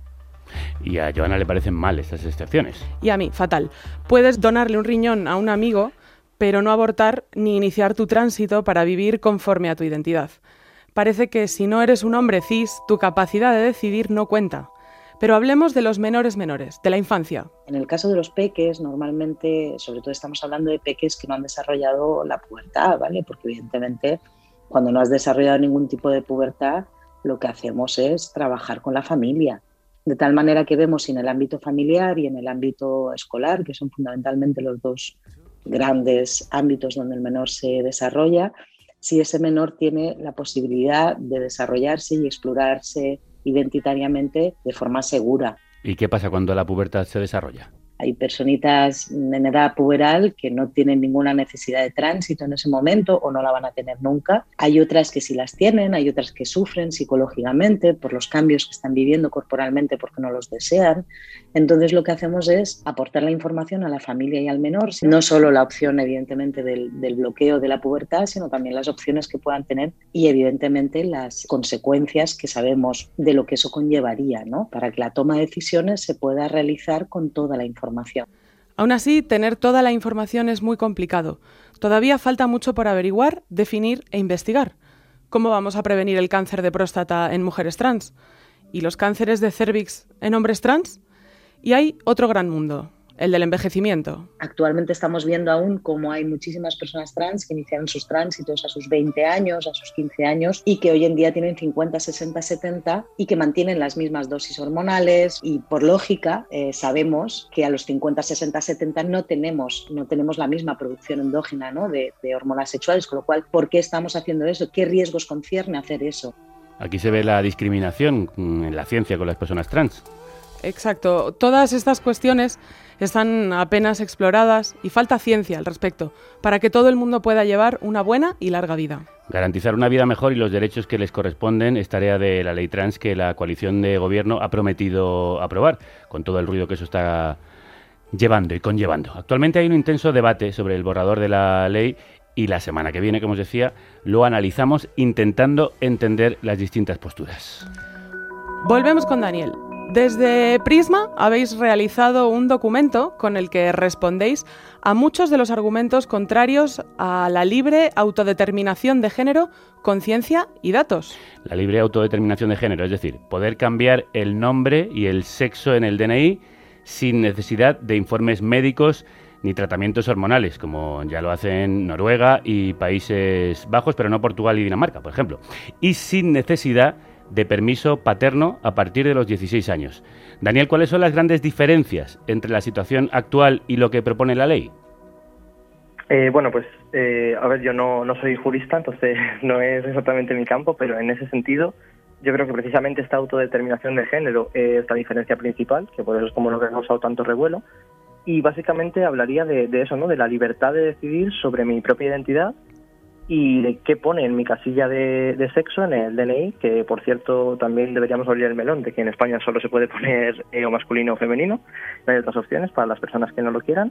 Y a Joana le parecen mal estas excepciones. Y a mí, fatal. Puedes donarle un riñón a un amigo, pero no abortar ni iniciar tu tránsito para vivir conforme a tu identidad. Parece que si no eres un hombre cis, tu capacidad de decidir no cuenta. Pero hablemos de los menores, de la infancia. En el caso de los peques, normalmente, sobre todo estamos hablando de peques que no han desarrollado la pubertad, ¿vale? Porque evidentemente, cuando no has desarrollado ningún tipo de pubertad, lo que hacemos es trabajar con la familia. De tal manera que vemos en el ámbito familiar y en el ámbito escolar, que son fundamentalmente los 2 grandes ámbitos donde el menor se desarrolla, si ese menor tiene la posibilidad de desarrollarse y explorarse identitariamente de forma segura. ¿Y qué pasa cuando la pubertad se desarrolla? Hay personitas en edad puberal que no tienen ninguna necesidad de tránsito en ese momento o no la van a tener nunca. Hay otras que sí las tienen, hay otras que sufren psicológicamente por los cambios que están viviendo corporalmente porque no los desean. Entonces lo que hacemos es aportar la información a la familia y al menor, no solo la opción evidentemente del bloqueo de la pubertad, sino también las opciones que puedan tener y evidentemente las consecuencias que sabemos de lo que eso conllevaría, ¿no? Para que la toma de decisiones se pueda realizar con toda la información. Aún así, tener toda la información es muy complicado. Todavía falta mucho por averiguar, definir e investigar. ¿Cómo vamos a prevenir el cáncer de próstata en mujeres trans? ¿Y los cánceres de cérvix en hombres trans? Y hay otro gran mundo, el del envejecimiento. Actualmente estamos viendo aún cómo hay muchísimas personas trans que iniciaron sus tránsitos a sus 20 años, a sus 15 años y que hoy en día tienen 50, 60, 70 y que mantienen las mismas dosis hormonales y por lógica sabemos que a los 50, 60, 70 no tenemos la misma producción endógena, ¿no? de hormonas sexuales, con lo cual, ¿por qué estamos haciendo eso? ¿Qué riesgos concierne hacer eso? Aquí se ve la discriminación en la ciencia con las personas trans. Exacto. Todas estas cuestiones están apenas exploradas y falta ciencia al respecto para que todo el mundo pueda llevar una buena y larga vida. Garantizar una vida mejor y los derechos que les corresponden es tarea de la ley trans que la coalición de gobierno ha prometido aprobar, con todo el ruido que eso está llevando y conllevando. Actualmente hay un intenso debate sobre el borrador de la ley y la semana que viene, como os decía, lo analizamos intentando entender las distintas posturas. Volvemos con Daniel. Desde Prisma habéis realizado un documento con el que respondéis a muchos de los argumentos contrarios a la libre autodeterminación de género con ciencia y datos. La libre autodeterminación de género, es decir, poder cambiar el nombre y el sexo en el DNI sin necesidad de informes médicos ni tratamientos hormonales, como ya lo hacen Noruega y Países Bajos, pero no Portugal y Dinamarca, por ejemplo. Y sin necesidad de permiso paterno a partir de los 16 años. Daniel, ¿cuáles son las grandes diferencias entre la situación actual y lo que propone la ley? A ver, yo no soy jurista, entonces no es exactamente mi campo, pero en ese sentido yo creo que precisamente esta autodeterminación de género es la diferencia principal, que por eso es como lo que ha causado tanto revuelo, y básicamente hablaría de eso, ¿no? De la libertad de decidir sobre mi propia identidad y de qué pone en mi casilla de sexo en el DNI, que por cierto también deberíamos abrir el melón de que en España solo se puede poner o masculino o femenino, no hay otras opciones para las personas que no lo quieran,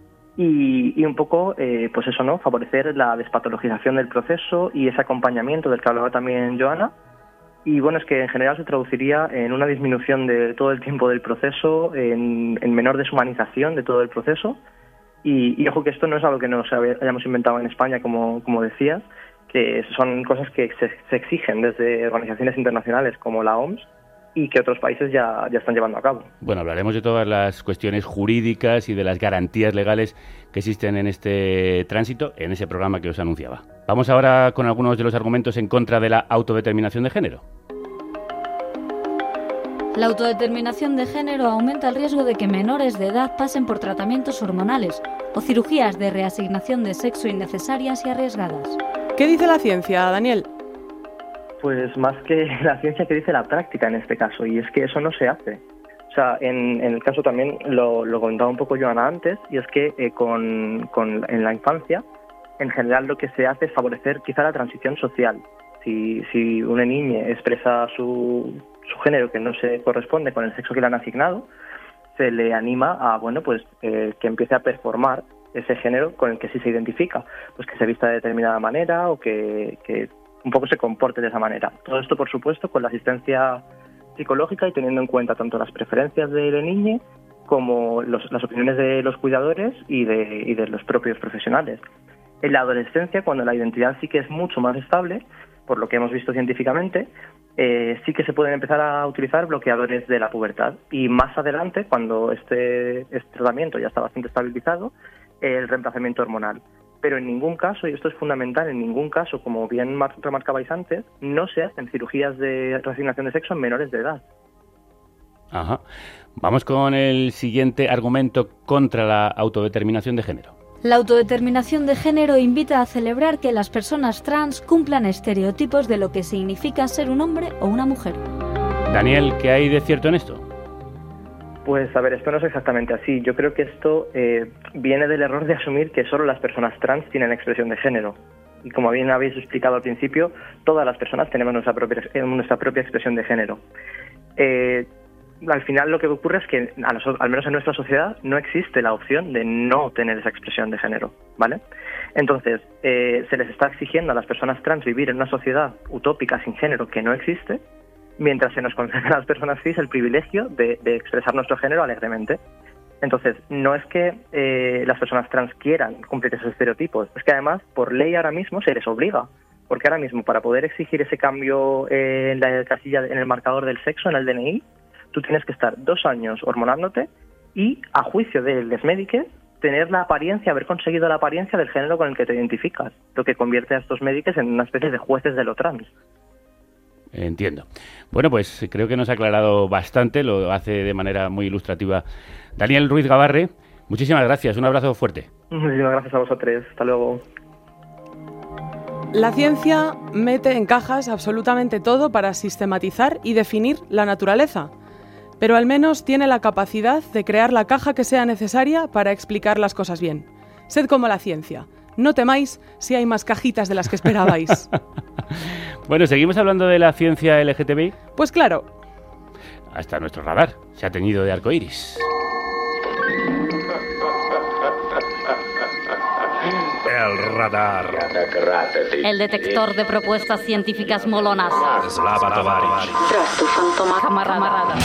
y un poco pues eso, ¿no? Favorecer la despatologización del proceso y ese acompañamiento del que hablaba también Joana. Y bueno, es que en general se traduciría en una disminución de todo el tiempo del proceso, en menor deshumanización de todo el proceso. Y ojo que esto no es algo que nos hayamos inventado en España, como decías, que son cosas que se exigen desde organizaciones internacionales como la OMS y que otros países ya están llevando a cabo. Bueno, hablaremos de todas las cuestiones jurídicas y de las garantías legales que existen en este tránsito, en ese programa que os anunciaba. Vamos ahora con algunos de los argumentos en contra de la autodeterminación de género. La autodeterminación de género aumenta el riesgo de que menores de edad pasen por tratamientos hormonales o cirugías de reasignación de sexo innecesarias y arriesgadas. ¿Qué dice la ciencia, Daniel? Pues más que la ciencia, que dice la práctica en este caso, y es que eso no se hace. O sea, en el caso también lo comentaba un poco Joana antes, y es que en la infancia, en general lo que se hace es favorecer quizá la transición social. Si una niña expresa su género que no se corresponde con el sexo que le han asignado, se le anima a, que empiece a performar ese género con el que sí se identifica, pues que se vista de determinada manera o que un poco se comporte de esa manera. Todo esto, por supuesto, con la asistencia psicológica y teniendo en cuenta tanto las preferencias de la niña como las opiniones de los cuidadores y de los propios profesionales. En la adolescencia, cuando la identidad sí que es mucho más estable, por lo que hemos visto científicamente, sí que se pueden empezar a utilizar bloqueadores de la pubertad. Y más adelante, cuando este tratamiento ya está bastante estabilizado, el reemplazamiento hormonal. Pero en ningún caso, y esto es fundamental, en ningún caso, como bien remarcabais antes, no se hacen cirugías de reasignación de sexo en menores de edad. Ajá. Vamos con el siguiente argumento contra la autodeterminación de género. La autodeterminación de género invita a celebrar que las personas trans cumplan estereotipos de lo que significa ser un hombre o una mujer. Daniel, ¿qué hay de cierto en esto? Pues a ver, esto no es exactamente así. Yo creo que esto viene del error de asumir que solo las personas trans tienen expresión de género. Y como bien habéis explicado al principio, todas las personas tenemos nuestra propia expresión de género. Al final lo que ocurre es que, al menos en nuestra sociedad, no existe la opción de no tener esa expresión de género, ¿vale? Entonces, se les está exigiendo a las personas trans vivir en una sociedad utópica sin género que no existe, mientras se nos concede a las personas cis el privilegio de expresar nuestro género alegremente. Entonces, no es que las personas trans quieran cumplir esos estereotipos, es que además, por ley ahora mismo, se les obliga. Porque ahora mismo, para poder exigir ese cambio en la casilla, en el marcador del sexo, en el DNI, tú tienes que estar 2 años hormonándote y, a juicio del médicos, tener la apariencia, haber conseguido la apariencia del género con el que te identificas, lo que convierte a estos médicos en una especie de jueces de lo trans. Entiendo. Bueno, pues creo que nos ha aclarado bastante, lo hace de manera muy ilustrativa Daniel Ruiz Gabarre. Muchísimas gracias, un abrazo fuerte. Muchísimas gracias a vosotros, hasta luego. La ciencia mete en cajas absolutamente todo para sistematizar y definir la naturaleza, pero al menos tiene la capacidad de crear la caja que sea necesaria para explicar las cosas bien. Sed como la ciencia. No temáis si hay más cajitas de las que esperabais. Bueno, ¿seguimos hablando de la ciencia LGTBI? Pues claro. Hasta nuestro radar se ha teñido de arcoíris. El radar. El detector de propuestas científicas molonas. Slava Tovarich. Tras tu fantoma camarada.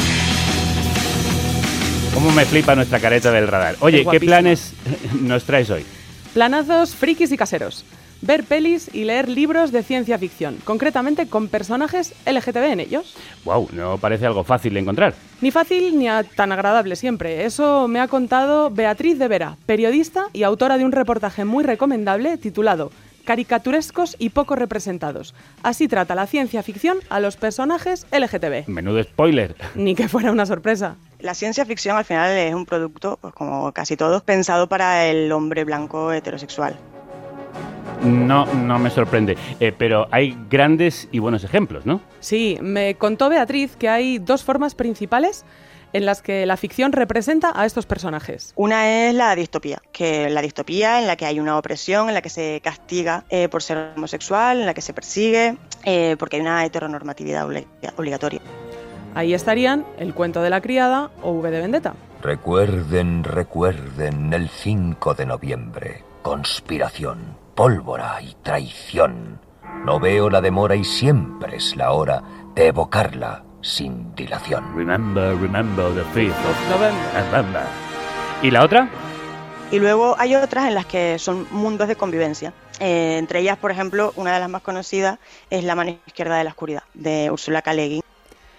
¿Cómo me flipa nuestra careta del radar? Oye, ¿qué planes nos traes hoy? Planazos frikis y caseros. Ver pelis y leer libros de ciencia ficción, concretamente con personajes LGTB en ellos. Wow, no parece algo fácil de encontrar. Ni fácil ni tan agradable siempre. Eso me ha contado Beatriz de Vera, periodista y autora de un reportaje muy recomendable titulado Caricaturescos y poco representados. Así trata la ciencia ficción a los personajes LGTB. Menudo spoiler. Ni que fuera una sorpresa. La ciencia ficción al final es un producto, pues como casi todos, pensado para el hombre blanco heterosexual. No me sorprende, pero hay grandes y buenos ejemplos, ¿no? Sí, me contó Beatriz que hay 2 formas principales en las que la ficción representa a estos personajes. Una es la distopía, en la que hay una opresión, en la que se castiga por ser homosexual, en la que se persigue, porque hay una heteronormatividad obligatoria. Ahí estarían El cuento de la criada o V de Vendetta. Recuerden el 5 de noviembre. Conspiración, pólvora y traición. No veo la demora y siempre es la hora de evocarla sin dilación. Remember the 5th of November. ¿Y la otra? Y luego hay otras en las que son mundos de convivencia. Entre ellas, por ejemplo, una de las más conocidas es La mano izquierda de la oscuridad, de Ursula K. Le Guin.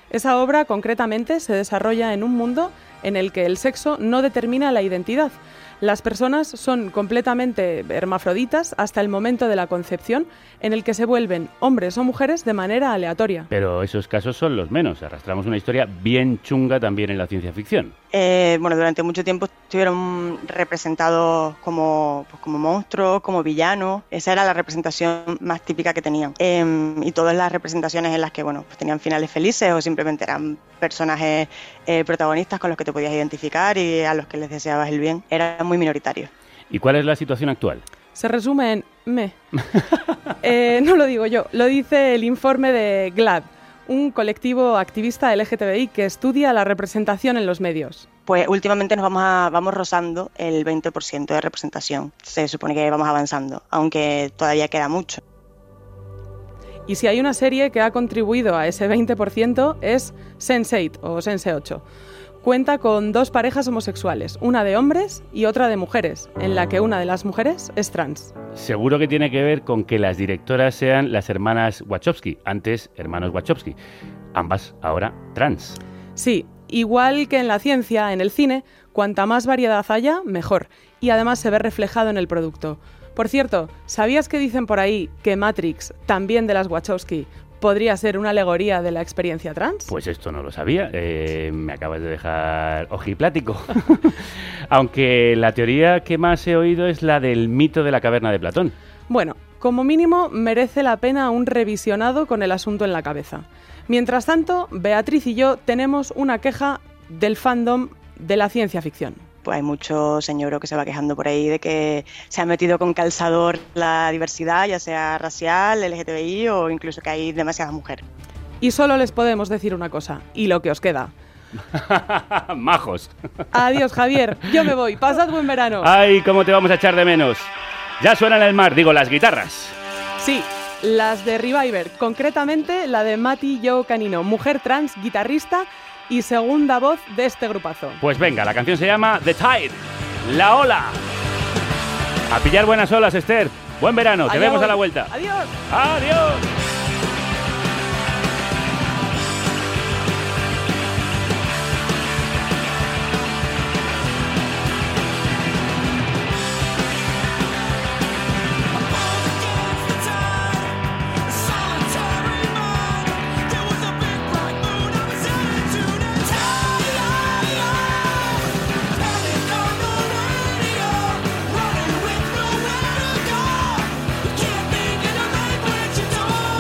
Esa obra, concretamente, se desarrolla en un mundo en el que el sexo no determina la identidad. Las personas son completamente hermafroditas hasta el momento de la concepción, en el que se vuelven hombres o mujeres de manera aleatoria. Pero esos casos son los menos. Arrastramos una historia bien chunga también en la ciencia ficción. Bueno, durante mucho tiempo estuvieron representados como monstruos, como villanos. Esa era la representación más típica que tenían. Y todas las representaciones en las que, bueno, pues tenían finales felices o simplemente eran personajes protagonistas con los que te podías identificar y a los que les deseabas el bien, eran muy minoritarios. ¿Y cuál es la situación actual? Se resume en no lo digo yo, lo dice el informe de GLAAD, un colectivo activista LGTBI que estudia la representación en los medios. Pues últimamente vamos rozando el 20% de representación. Se supone que vamos avanzando, aunque todavía queda mucho. Y si hay una serie que ha contribuido a ese 20% es Sense8 o Sense8. Cuenta con 2 parejas homosexuales, una de hombres y otra de mujeres, en la que una de las mujeres es trans. Seguro que tiene que ver con que las directoras sean las hermanas Wachowski, antes hermanos Wachowski, ambas ahora trans. Sí, igual que en la ciencia, en el cine, cuanta más variedad haya, mejor, y además se ve reflejado en el producto. Por cierto, ¿sabías que dicen por ahí que Matrix, también de las Wachowski, podría ser una alegoría de la experiencia trans? Pues esto no lo sabía. Me acabas de dejar ojiplático. Aunque la teoría que más he oído es la del mito de la caverna de Platón. Bueno, como mínimo merece la pena un revisionado con el asunto en la cabeza. Mientras tanto, Beatriz y yo tenemos una queja del fandom de la ciencia ficción. Pues hay mucho señor que se va quejando por ahí de que se ha metido con calzador la diversidad, ya sea racial, LGTBI o incluso que hay demasiadas mujeres. Y solo les podemos decir una cosa, y lo que os queda. Majos. Adiós, Javier, yo me voy, pasad buen verano. Ay, cómo te vamos a echar de menos. Ya suenan en el mar, digo, las guitarras. Sí, las de Reviver, concretamente la de Mati Jo Canino, mujer trans, guitarrista y segunda voz de este grupazo. Pues venga, la canción se llama The Tide, la ola. A pillar buenas olas, Esther. Buen verano, te vemos a la vuelta. Adiós. Adiós. Can't think of the language at all.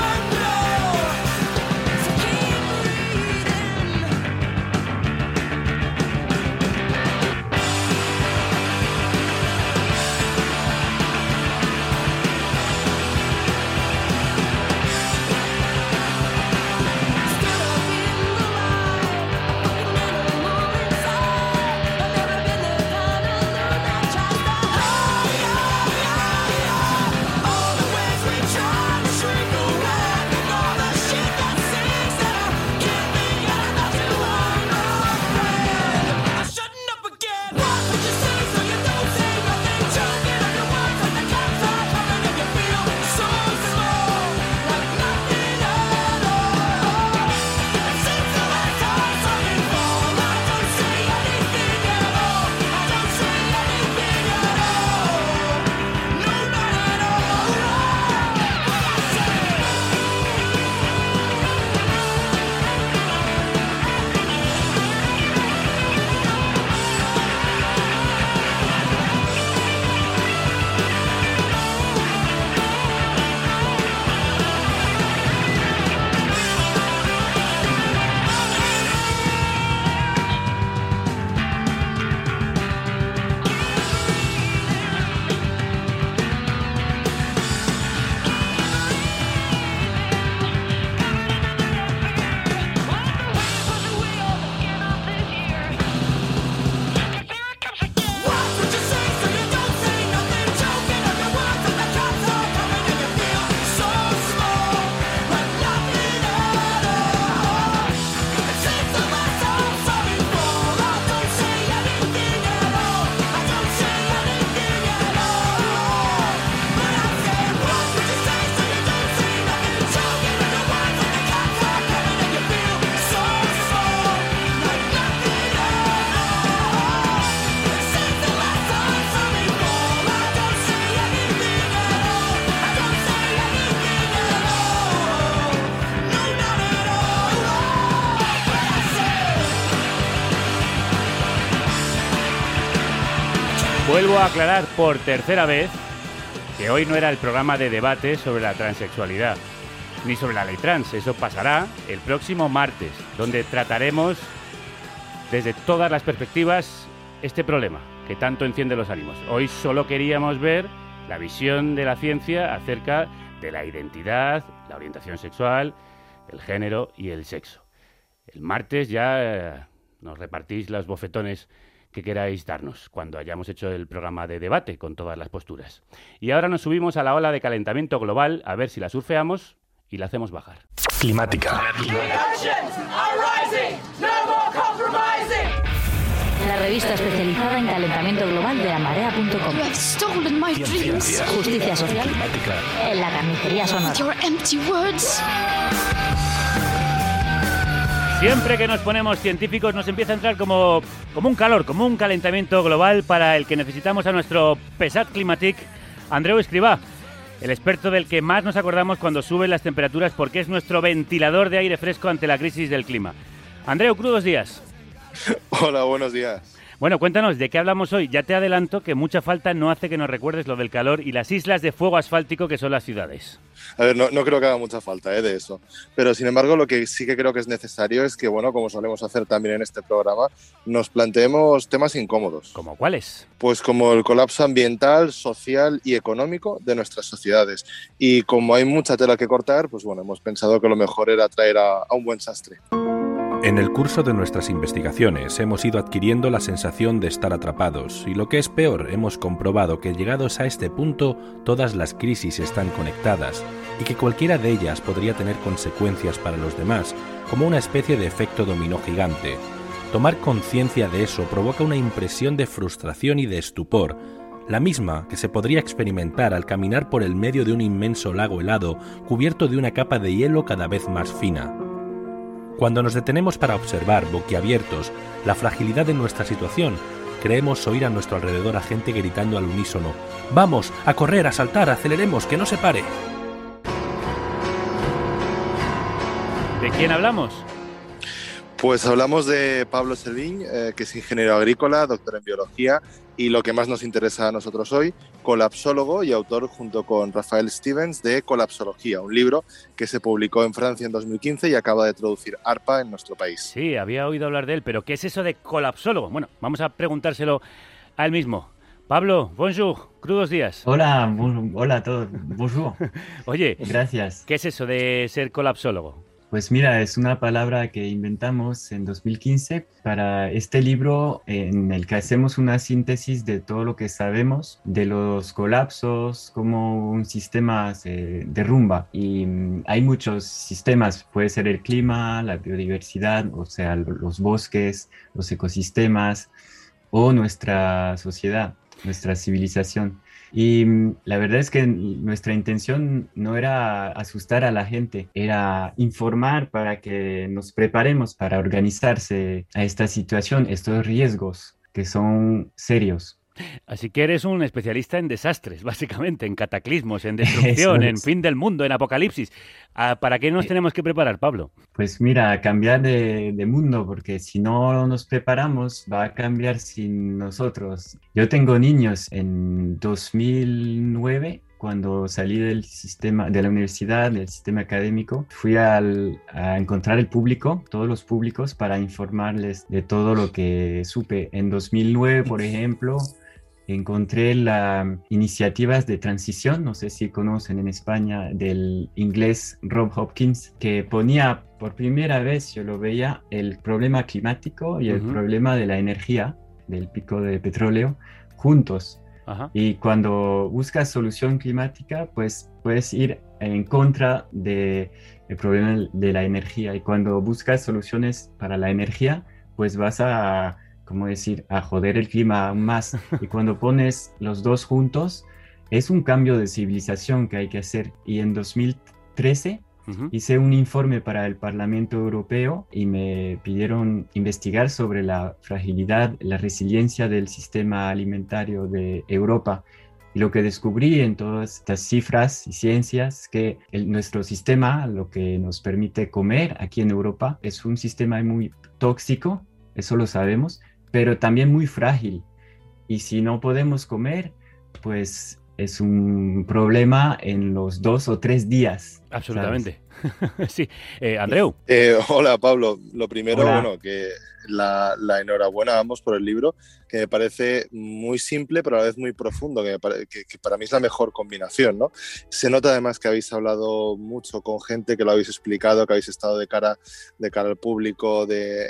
Vuelvo a aclarar por tercera vez que hoy no era el programa de debate sobre la transexualidad, ni sobre la ley trans. Eso pasará el próximo martes, donde trataremos desde todas las perspectivas este problema que tanto enciende los ánimos. Hoy solo queríamos ver la visión de la ciencia acerca de la identidad, la orientación sexual, el género y el sexo. El martes ya nos repartís los bofetones que queráis darnos cuando hayamos hecho el programa de debate con todas las posturas. Y ahora nos subimos a la ola de calentamiento global a ver si la surfeamos y la hacemos bajar. Climática. La revista especializada en calentamiento global de lamarea.com. Justicia social en la carnicería sonora. Siempre que nos ponemos científicos nos empieza a entrar como un calor, como un calentamiento global para el que necesitamos a nuestro pesat climatic, Andreu Escrivá, el experto del que más nos acordamos cuando suben las temperaturas porque es nuestro ventilador de aire fresco ante la crisis del clima. Andreu, crudos días. Hola, buenos días. Bueno, cuéntanos, ¿de qué hablamos hoy? Ya te adelanto que mucha falta no hace que nos recuerdes lo del calor y las islas de fuego asfáltico que son las ciudades. A ver, no creo que haga mucha falta de eso. Pero, sin embargo, lo que sí que creo que es necesario es que, bueno, como solemos hacer también en este programa, nos planteemos temas incómodos. ¿Cómo cuáles? Pues como el colapso ambiental, social y económico de nuestras sociedades. Y como hay mucha tela que cortar, pues bueno, hemos pensado que lo mejor era traer a un buen sastre. En el curso de nuestras investigaciones hemos ido adquiriendo la sensación de estar atrapados y lo que es peor, hemos comprobado que llegados a este punto todas las crisis están conectadas y que cualquiera de ellas podría tener consecuencias para los demás, como una especie de efecto dominó gigante. Tomar conciencia de eso provoca una impresión de frustración y de estupor, la misma que se podría experimentar al caminar por el medio de un inmenso lago helado cubierto de una capa de hielo cada vez más fina. Cuando nos detenemos para observar, boquiabiertos, la fragilidad de nuestra situación, creemos oír a nuestro alrededor a gente gritando al unísono: ¡Vamos, a correr, a saltar, aceleremos, que no se pare! ¿De quién hablamos? Pues hablamos de Pablo Servín, que es ingeniero agrícola, doctor en biología y lo que más nos interesa a nosotros hoy, colapsólogo y autor junto con Rafael Stevens de Colapsología, un libro que se publicó en Francia en 2015 y acaba de traducir ARPA en nuestro país. Sí, había oído hablar de él, pero ¿qué es eso de colapsólogo? Bueno, vamos a preguntárselo a él mismo. Pablo, bonjour, crudos días. Hola, hola a todos, bonjour. Oye, gracias. ¿Qué es eso de ser colapsólogo? Pues mira, es una palabra que inventamos en 2015 para este libro en el que hacemos una síntesis de todo lo que sabemos de los colapsos, cómo un sistema se derrumba. Y hay muchos sistemas, puede ser el clima, la biodiversidad, o sea, los bosques, los ecosistemas o nuestra sociedad, nuestra civilización. Y la verdad es que nuestra intención no era asustar a la gente, era informar para que nos preparemos para organizarse a esta situación, estos riesgos que son serios. Así que eres un especialista en desastres, básicamente, en cataclismos, en destrucción, en fin del mundo, en apocalipsis. ¿Para qué nos tenemos que preparar, Pablo? Pues mira, cambiar de mundo, porque si no nos preparamos, va a cambiar sin nosotros. Yo tengo niños. En 2009, cuando salí del sistema, de la universidad, del sistema académico, fui a encontrar el público, todos los públicos, para informarles de todo lo que supe. En 2009, por ejemplo, encontré las iniciativas de transición, no sé si conocen en España, del inglés Rob Hopkins, que ponía por primera vez, yo lo veía, el problema climático y el problema de la energía, del pico de petróleo, juntos. Ajá. Y cuando buscas solución climática, pues puedes ir en contra del problema de la energía. Y cuando buscas soluciones para la energía, pues vas a joder el clima aún más. Y cuando pones los dos juntos, es un cambio de civilización que hay que hacer. Y en 2013 hice un informe para el Parlamento Europeo y me pidieron investigar sobre la fragilidad, la resiliencia del sistema alimentario de Europa. Y lo que descubrí en todas estas cifras y ciencias es que nuestro sistema, lo que nos permite comer aquí en Europa, es un sistema muy tóxico, eso lo sabemos, pero también muy frágil. y si no podemos comer, pues es un problema en los 2 o 3 días. Absolutamente. Sí. Andreu. Hola, Pablo. Lo primero, Hola. bueno, que la enhorabuena a ambos por el libro, que me parece muy simple, pero a la vez muy profundo, que para mí es la mejor combinación, ¿no? Se nota además que habéis hablado mucho con gente, que lo habéis explicado, que habéis estado de cara al público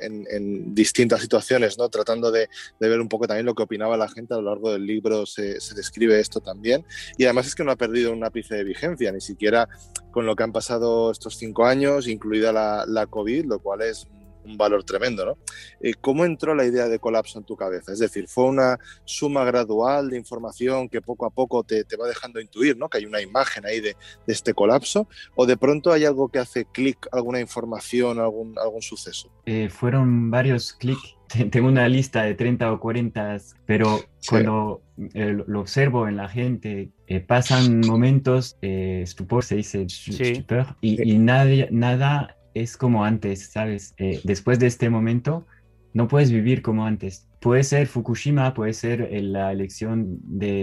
en distintas situaciones, ¿no? Tratando de ver un poco también lo que opinaba la gente. A lo largo del libro se describe esto también. Y además es que no ha perdido un ápice de vigencia, ni siquiera con lo que han pasado estos 5 años, incluida la COVID, lo cual es un valor tremendo, ¿no? ¿Cómo entró la idea de colapso en tu cabeza? Es decir, ¿fue una suma gradual de información que poco a poco te va dejando intuir, ¿no? Que hay una imagen ahí de este colapso? ¿O de pronto hay algo que hace clic, alguna información, algún suceso? Fueron varios clics. Tengo una lista de 30 o 40, pero cuando lo observo en la gente, pasan momentos, estupor, se dice stupor, y nada es como antes, ¿sabes? Después de este momento, no puedes vivir como antes. Puede ser Fukushima, puede ser la elección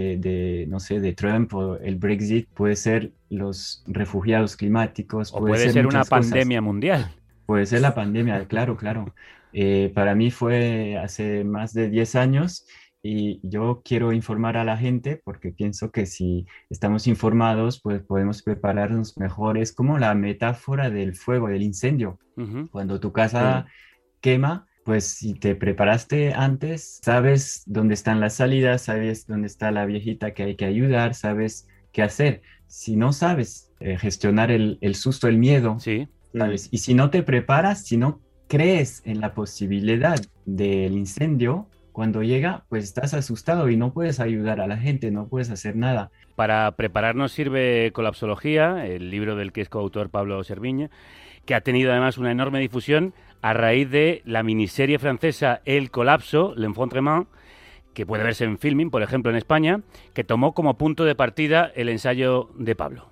no sé, de Trump o el Brexit, puede ser los refugiados climáticos. O puede ser una pandemia mundial. Puede ser la pandemia, claro. Para mí fue hace más de 10 años y yo quiero informar a la gente porque pienso que si estamos informados, pues podemos prepararnos mejor. Es como la metáfora del fuego, del incendio. Uh-huh. Cuando tu casa quema, pues si te preparaste antes, sabes dónde están las salidas, sabes dónde está la viejita que hay que ayudar, sabes qué hacer. Si no sabes gestionar el susto, el miedo, ¿sabes? Y si no te preparas, si no crees en la posibilidad del incendio, cuando llega, pues estás asustado y no puedes ayudar a la gente, no puedes hacer nada. Para prepararnos sirve Colapsología, el libro del que es coautor Pablo Servigne, que ha tenido además una enorme difusión a raíz de la miniserie francesa El Colapso, L'Effondrement, que puede verse en Filmin, por ejemplo, en España, que tomó como punto de partida el ensayo de Pablo.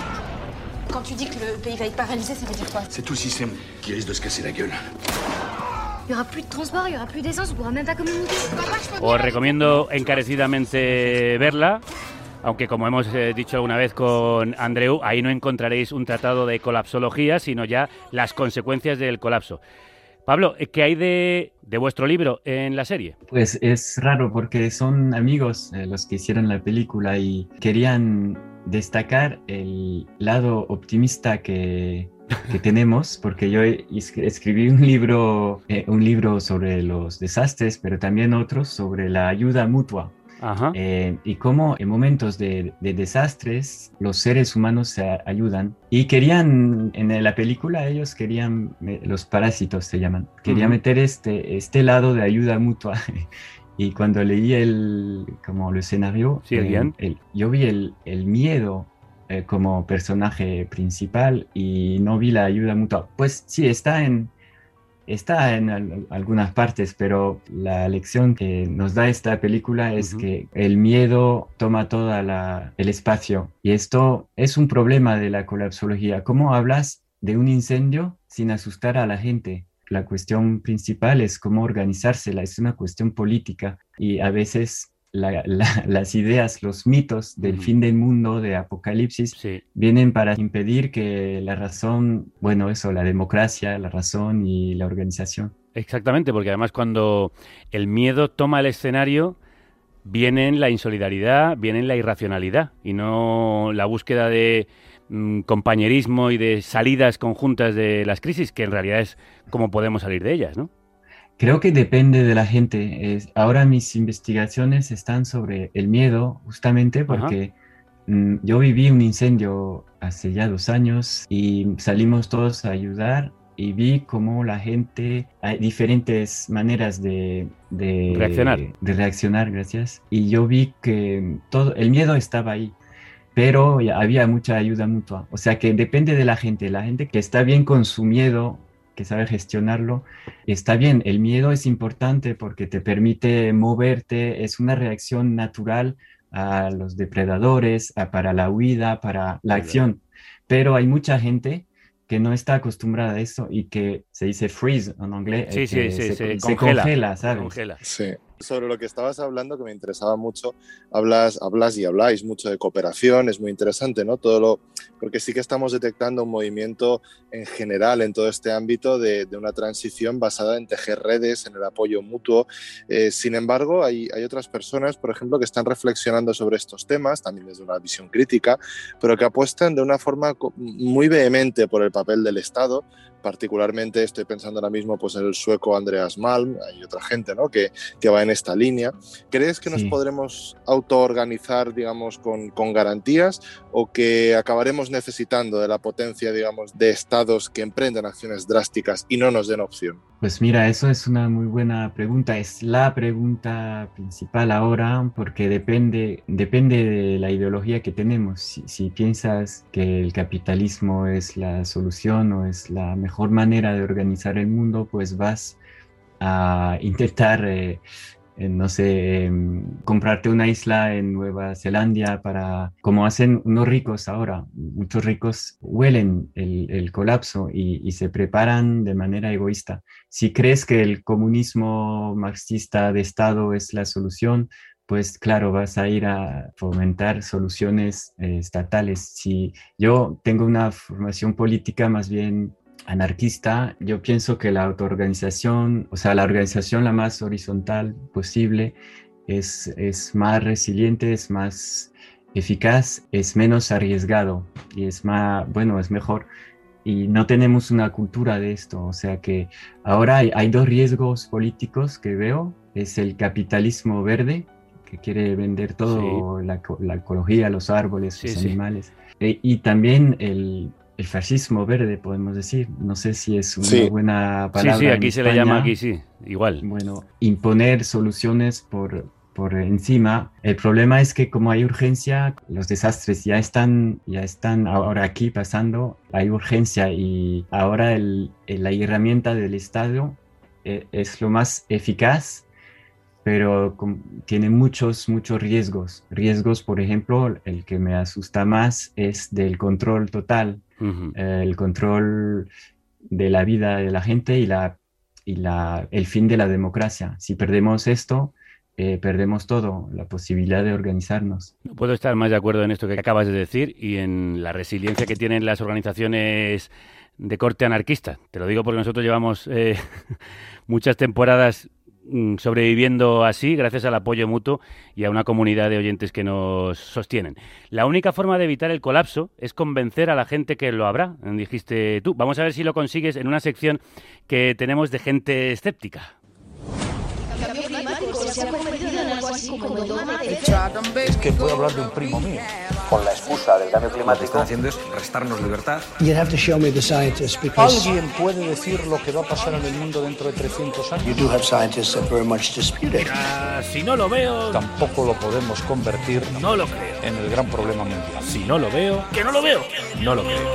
Quand tu dis que le pays va être paralysé, ça veut dire quoi? C'est tout le système qui risque de se casser la gueule. Il y aura plus de transport, il y aura plus d'essence, on pourra même pas communiquer. Os recomiendo encarecidamente verla, aunque como hemos dicho alguna vez con Andreu, ahí no encontraréis un tratado de colapsología, sino ya las consecuencias del colapso. Pablo, ¿qué hay de vuestro libro en la serie? Pues es raro porque son amigos los que hicieron la película y querían destacar el lado optimista que tenemos, porque yo escribí un libro sobre los desastres, pero también otros sobre la ayuda mutua. Ajá. Y cómo en momentos de desastres los seres humanos se ayudan. Y querían, en la película ellos querían, los parásitos se llaman, querían meter este lado de ayuda mutua. Y cuando leí el escenario, yo vi el miedo como personaje principal y no vi la ayuda mutua. Pues sí, está en algunas partes, pero la lección que nos da esta película es que el miedo toma todo el espacio. Y esto es un problema de la colapsología. ¿Cómo hablas de un incendio sin asustar a la gente? La cuestión principal es cómo organizársela, es una cuestión política y a veces las ideas, los mitos del fin del mundo, de apocalipsis, vienen para impedir que la razón, la democracia, la razón y la organización. Exactamente, porque además cuando el miedo toma el escenario, viene la insolidaridad, viene la irracionalidad y no la búsqueda de compañerismo y de salidas conjuntas de las crisis, que en realidad es cómo podemos salir de ellas, ¿no? Creo que depende de la gente. Ahora mis investigaciones están sobre el miedo, justamente porque yo viví un incendio hace ya 2 años y salimos todos a ayudar y vi cómo la gente, hay diferentes maneras de reaccionar, gracias. Y yo vi que el miedo estaba ahí, pero había mucha ayuda mutua. O sea que depende de la gente que está bien con su miedo, que sabe gestionarlo, está bien. El miedo es importante porque te permite moverte, es una reacción natural a los depredadores, para la huida, para la acción. Pero hay mucha gente que no está acostumbrada a eso y que se dice freeze en inglés, se congela, ¿sabes? Congela. Sí. Sobre lo que estabas hablando, que me interesaba mucho, hablas y habláis mucho de cooperación, es muy interesante, ¿no? Porque sí que estamos detectando un movimiento en general en todo este ámbito de una transición basada en tejer redes, en el apoyo mutuo. Sin embargo, hay otras personas, por ejemplo, que están reflexionando sobre estos temas, también desde una visión crítica, pero que apuestan de una forma muy vehemente por el papel del Estado. Particularmente estoy pensando ahora mismo pues, en el sueco Andreas Malm, hay otra gente, ¿no? que va en esta línea. ¿Crees que nos podremos autoorganizar, digamos, con garantías, o que acabaremos necesitando de la potencia, digamos, de estados que emprendan acciones drásticas y no nos den opción? Pues mira, eso es una muy buena pregunta. Es la pregunta principal ahora, porque depende de la ideología que tenemos. Si piensas que el capitalismo es la solución o es la mejor manera de organizar el mundo, pues vas a intentar, no sé, comprarte una isla en Nueva Zelanda como hacen unos ricos ahora. Muchos ricos huelen el colapso y se preparan de manera egoísta. Si crees que el comunismo marxista de Estado es la solución, pues claro, vas a ir a fomentar soluciones estatales. Si yo tengo una formación política más bien anarquista, yo pienso que la autoorganización, o sea, la organización la más horizontal posible es más resiliente, es más eficaz, es menos arriesgado y es más, bueno, es mejor. Y no tenemos una cultura de esto, o sea que ahora hay dos riesgos políticos que veo. Es el capitalismo verde, que quiere vender todo, la ecología, los árboles, los animales, y también el fascismo verde, podemos decir. No sé si es una buena palabra. Sí, aquí se le llama, aquí sí, igual. Bueno, imponer soluciones por encima. El problema es que como hay urgencia, los desastres ya están ahora aquí pasando, hay urgencia, y ahora la herramienta del Estado es lo más eficaz, pero tiene muchos riesgos. Riesgos, por ejemplo, el que me asusta más es del control total. El control de la vida de la gente y el fin de la democracia. Si perdemos esto, perdemos todo, la posibilidad de organizarnos. No puedo estar más de acuerdo en esto que acabas de decir y en la resiliencia que tienen las organizaciones de corte anarquista. Te lo digo porque nosotros llevamos muchas temporadas sobreviviendo así, gracias al apoyo mutuo y a una comunidad de oyentes que nos sostienen. La única forma de evitar el colapso es convencer a la gente que lo habrá, dijiste tú. Vamos a ver si lo consigues en una sección que tenemos de gente escéptica. El cambio climático se ha convertido en algo así como el dogma de fe. Es que puedo hablar de un primo mío. Con la excusa del cambio climático. Lo que están haciendo es restarnos libertad. ¿Alguien puede decir lo que va a pasar en el mundo dentro de 300 años? Si no lo veo, tampoco lo podemos convertir no lo creo en el gran problema mundial. Si no lo veo, que no lo veo, no lo creo.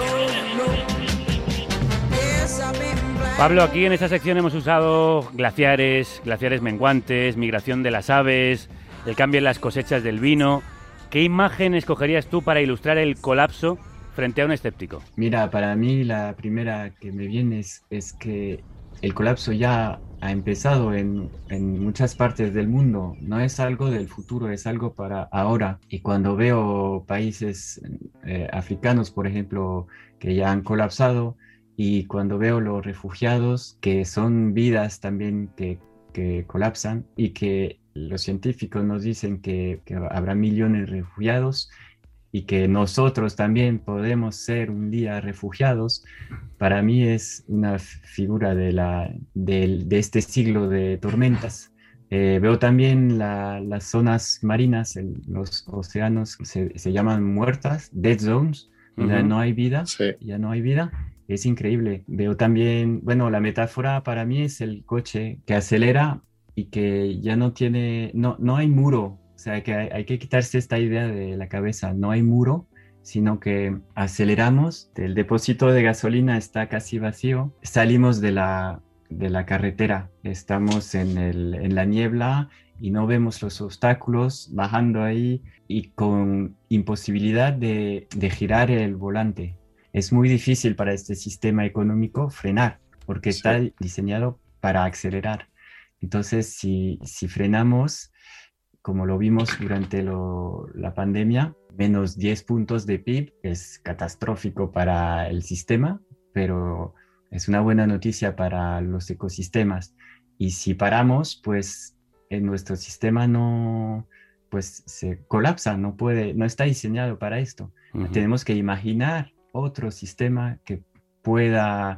Pablo, aquí en esta sección hemos usado glaciares menguantes, migración de las aves, el cambio en las cosechas del vino. ¿Qué imagen escogerías tú para ilustrar el colapso frente a un escéptico? Mira, para mí la primera que me viene es que el colapso ya ha empezado en muchas partes del mundo. No es algo del futuro, es algo para ahora. Y cuando veo países africanos, por ejemplo, que ya han colapsado, y cuando veo los refugiados, que son vidas también que colapsan, y que los científicos nos dicen que habrá millones de refugiados y que nosotros también podemos ser un día refugiados, para mí es una figura de este siglo de tormentas. Veo también las zonas marinas, los océanos se llaman muertas, dead zones, donde no hay vida, ya no hay vida. Es increíble. Veo también, bueno, la metáfora para mí es el coche que acelera y que ya no hay muro. O sea, que hay que quitarse esta idea de la cabeza. No hay muro, sino que aceleramos. El depósito de gasolina está casi vacío. Salimos de la carretera. Estamos en la niebla y no vemos los obstáculos bajando ahí y con imposibilidad de girar el volante. Es muy difícil para este sistema económico frenar porque está diseñado para acelerar. Entonces, si frenamos, como lo vimos durante la pandemia, menos 10 puntos de PIB es catastrófico para el sistema, pero es una buena noticia para los ecosistemas. Y si paramos, pues en nuestro sistema pues se colapsa, no está diseñado para esto. Tenemos que imaginar otro sistema que pueda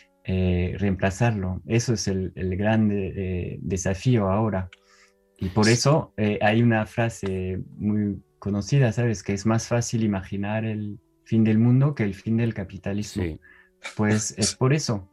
reemplazarlo. Eso es el gran desafío ahora. Y por eso hay una frase muy conocida, ¿sabes? Que es más fácil imaginar el fin del mundo que el fin del capitalismo. Sí. Pues es por eso,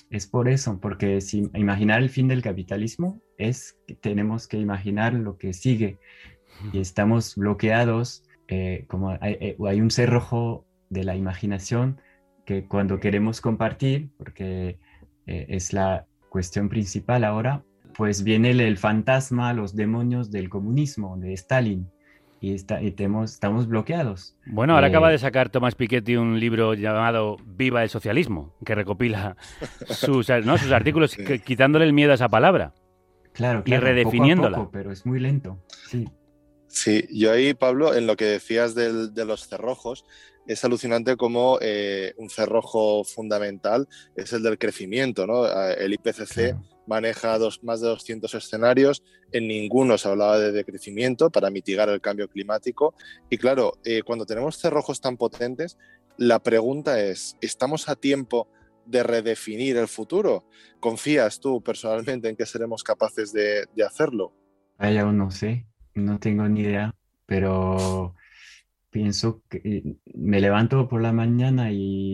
porque si imaginar el fin del capitalismo es que tenemos que imaginar lo que sigue y estamos bloqueados, como hay un cerrojo de la imaginación que cuando queremos compartir, porque es la cuestión principal ahora, pues viene el fantasma, los demonios del comunismo, de Stalin, y estamos bloqueados. Bueno, ahora acaba de sacar Tomás Piketty un libro llamado Viva el socialismo, que recopila sus artículos, quitándole el miedo a esa palabra. Claro, y redefiniéndola. Poco a poco, pero es muy lento, sí. Sí, yo ahí, Pablo, en lo que decías de los cerrojos, es alucinante como un cerrojo fundamental es el del crecimiento, ¿no? El IPCC maneja más de 200 escenarios, en ninguno se hablaba de decrecimiento para mitigar el cambio climático. Y claro, cuando tenemos cerrojos tan potentes, la pregunta es, ¿estamos a tiempo de redefinir el futuro? ¿Confías tú personalmente en que seremos capaces de hacerlo? Aún no sé, no tengo ni idea, pero pienso que me levanto por la mañana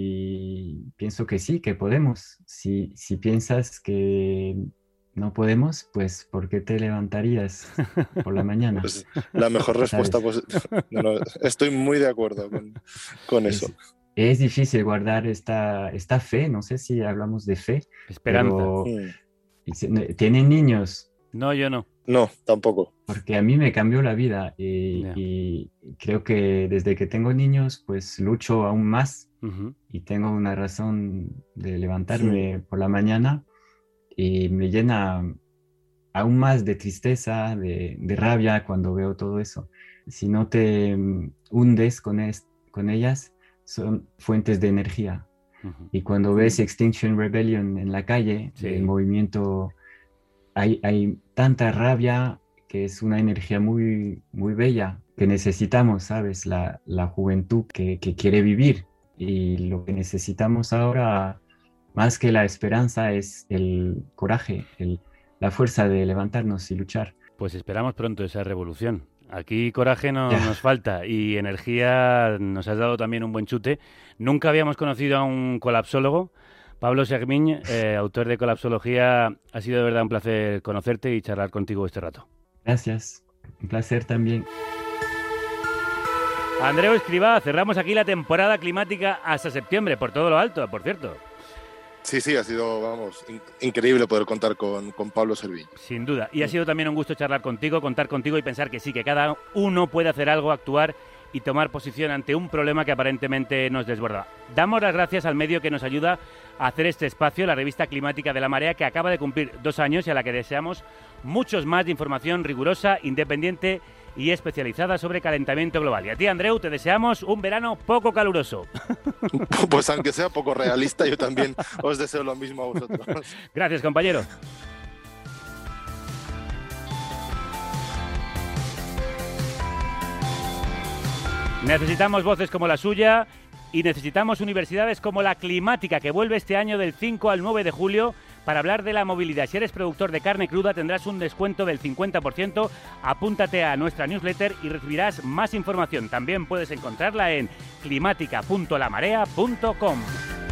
y pienso que sí, que podemos. Si piensas que no podemos, pues ¿por qué te levantarías por la mañana? Pues la mejor respuesta, pues, no, estoy muy de acuerdo con eso. Es difícil guardar esta fe, no sé si hablamos de fe. Esperanza. ¿Tienen niños? No, yo no. No, tampoco. Porque a mí me cambió la vida y creo que desde que tengo niños, pues lucho aún más y tengo una razón de levantarme por la mañana y me llena aún más de tristeza, de rabia cuando veo todo eso. Si no te hundes con ellas, son fuentes de energía. Y cuando ves Extinction Rebellion en la calle, el movimiento... Hay tanta rabia que es una energía muy, muy bella que necesitamos, ¿sabes? La juventud que quiere vivir. Y lo que necesitamos ahora, más que la esperanza, es el coraje, la fuerza de levantarnos y luchar. Pues esperamos pronto esa revolución. Aquí coraje nos falta y energía nos has dado también un buen chute. Nunca habíamos conocido a un colapsólogo. Pablo Servín, autor de Colapsología, ha sido de verdad un placer conocerte y charlar contigo este rato. Gracias, un placer también. Andreu Escrivá, cerramos aquí la temporada climática hasta septiembre, por todo lo alto, por cierto. Sí, ha sido, increíble poder contar con Pablo Servín. Sin duda, y ha sido también un gusto charlar contigo, contar contigo y pensar que sí, que cada uno puede hacer algo, actuar y tomar posición ante un problema que aparentemente nos desborda. Damos las gracias al medio que nos ayuda a hacer este espacio, la revista climática de La Marea, que acaba de cumplir 2 años y a la que deseamos muchos más de información rigurosa, independiente y especializada sobre calentamiento global. Y a ti, Andreu, te deseamos un verano poco caluroso. Pues aunque sea poco realista, yo también os deseo lo mismo a vosotros. Gracias, compañero. Necesitamos voces como la suya y necesitamos universidades como la Climática, que vuelve este año del 5 al 9 de julio para hablar de la movilidad. Si eres productor de carne cruda tendrás un descuento del 50%. Apúntate a nuestra newsletter y recibirás más información. También puedes encontrarla en climática.lamarea.com.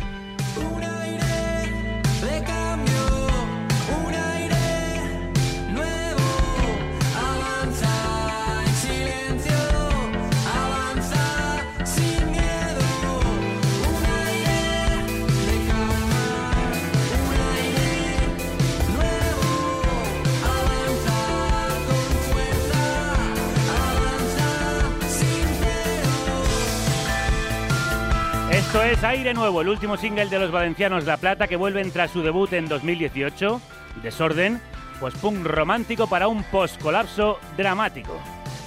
Esto es Aire Nuevo, el último single de los valencianos La Plata, que vuelven tras su debut en 2018, Desorden, Post-punk romántico para un post-colapso dramático.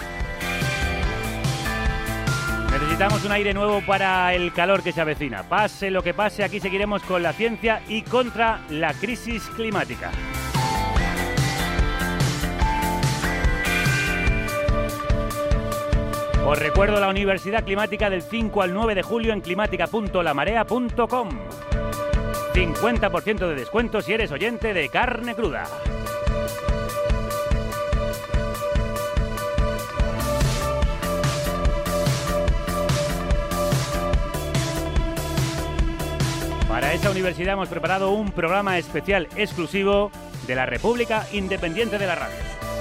Necesitamos un aire nuevo para el calor que se avecina. Pase lo que pase, aquí seguiremos con la ciencia y contra la crisis climática. Os recuerdo la Universidad Climática del 5 al 9 de julio en climática.lamarea.com. 50% de descuento si eres oyente de Carne Cruda. Para esa universidad hemos preparado un programa especial exclusivo de la República Independiente de la Radio.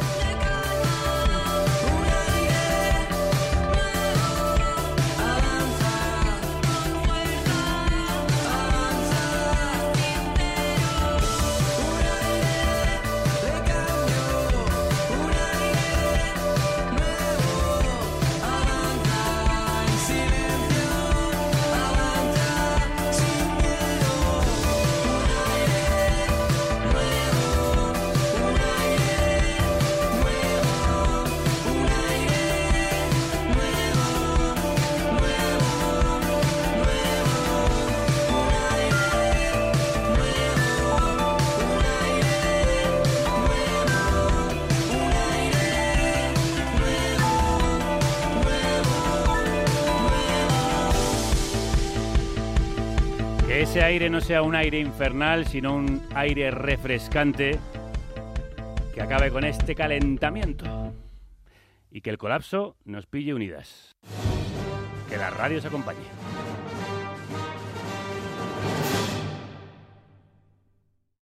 Que ese aire no sea un aire infernal, sino un aire refrescante que acabe con este calentamiento y que el colapso nos pille unidas. Que la radio os acompañe.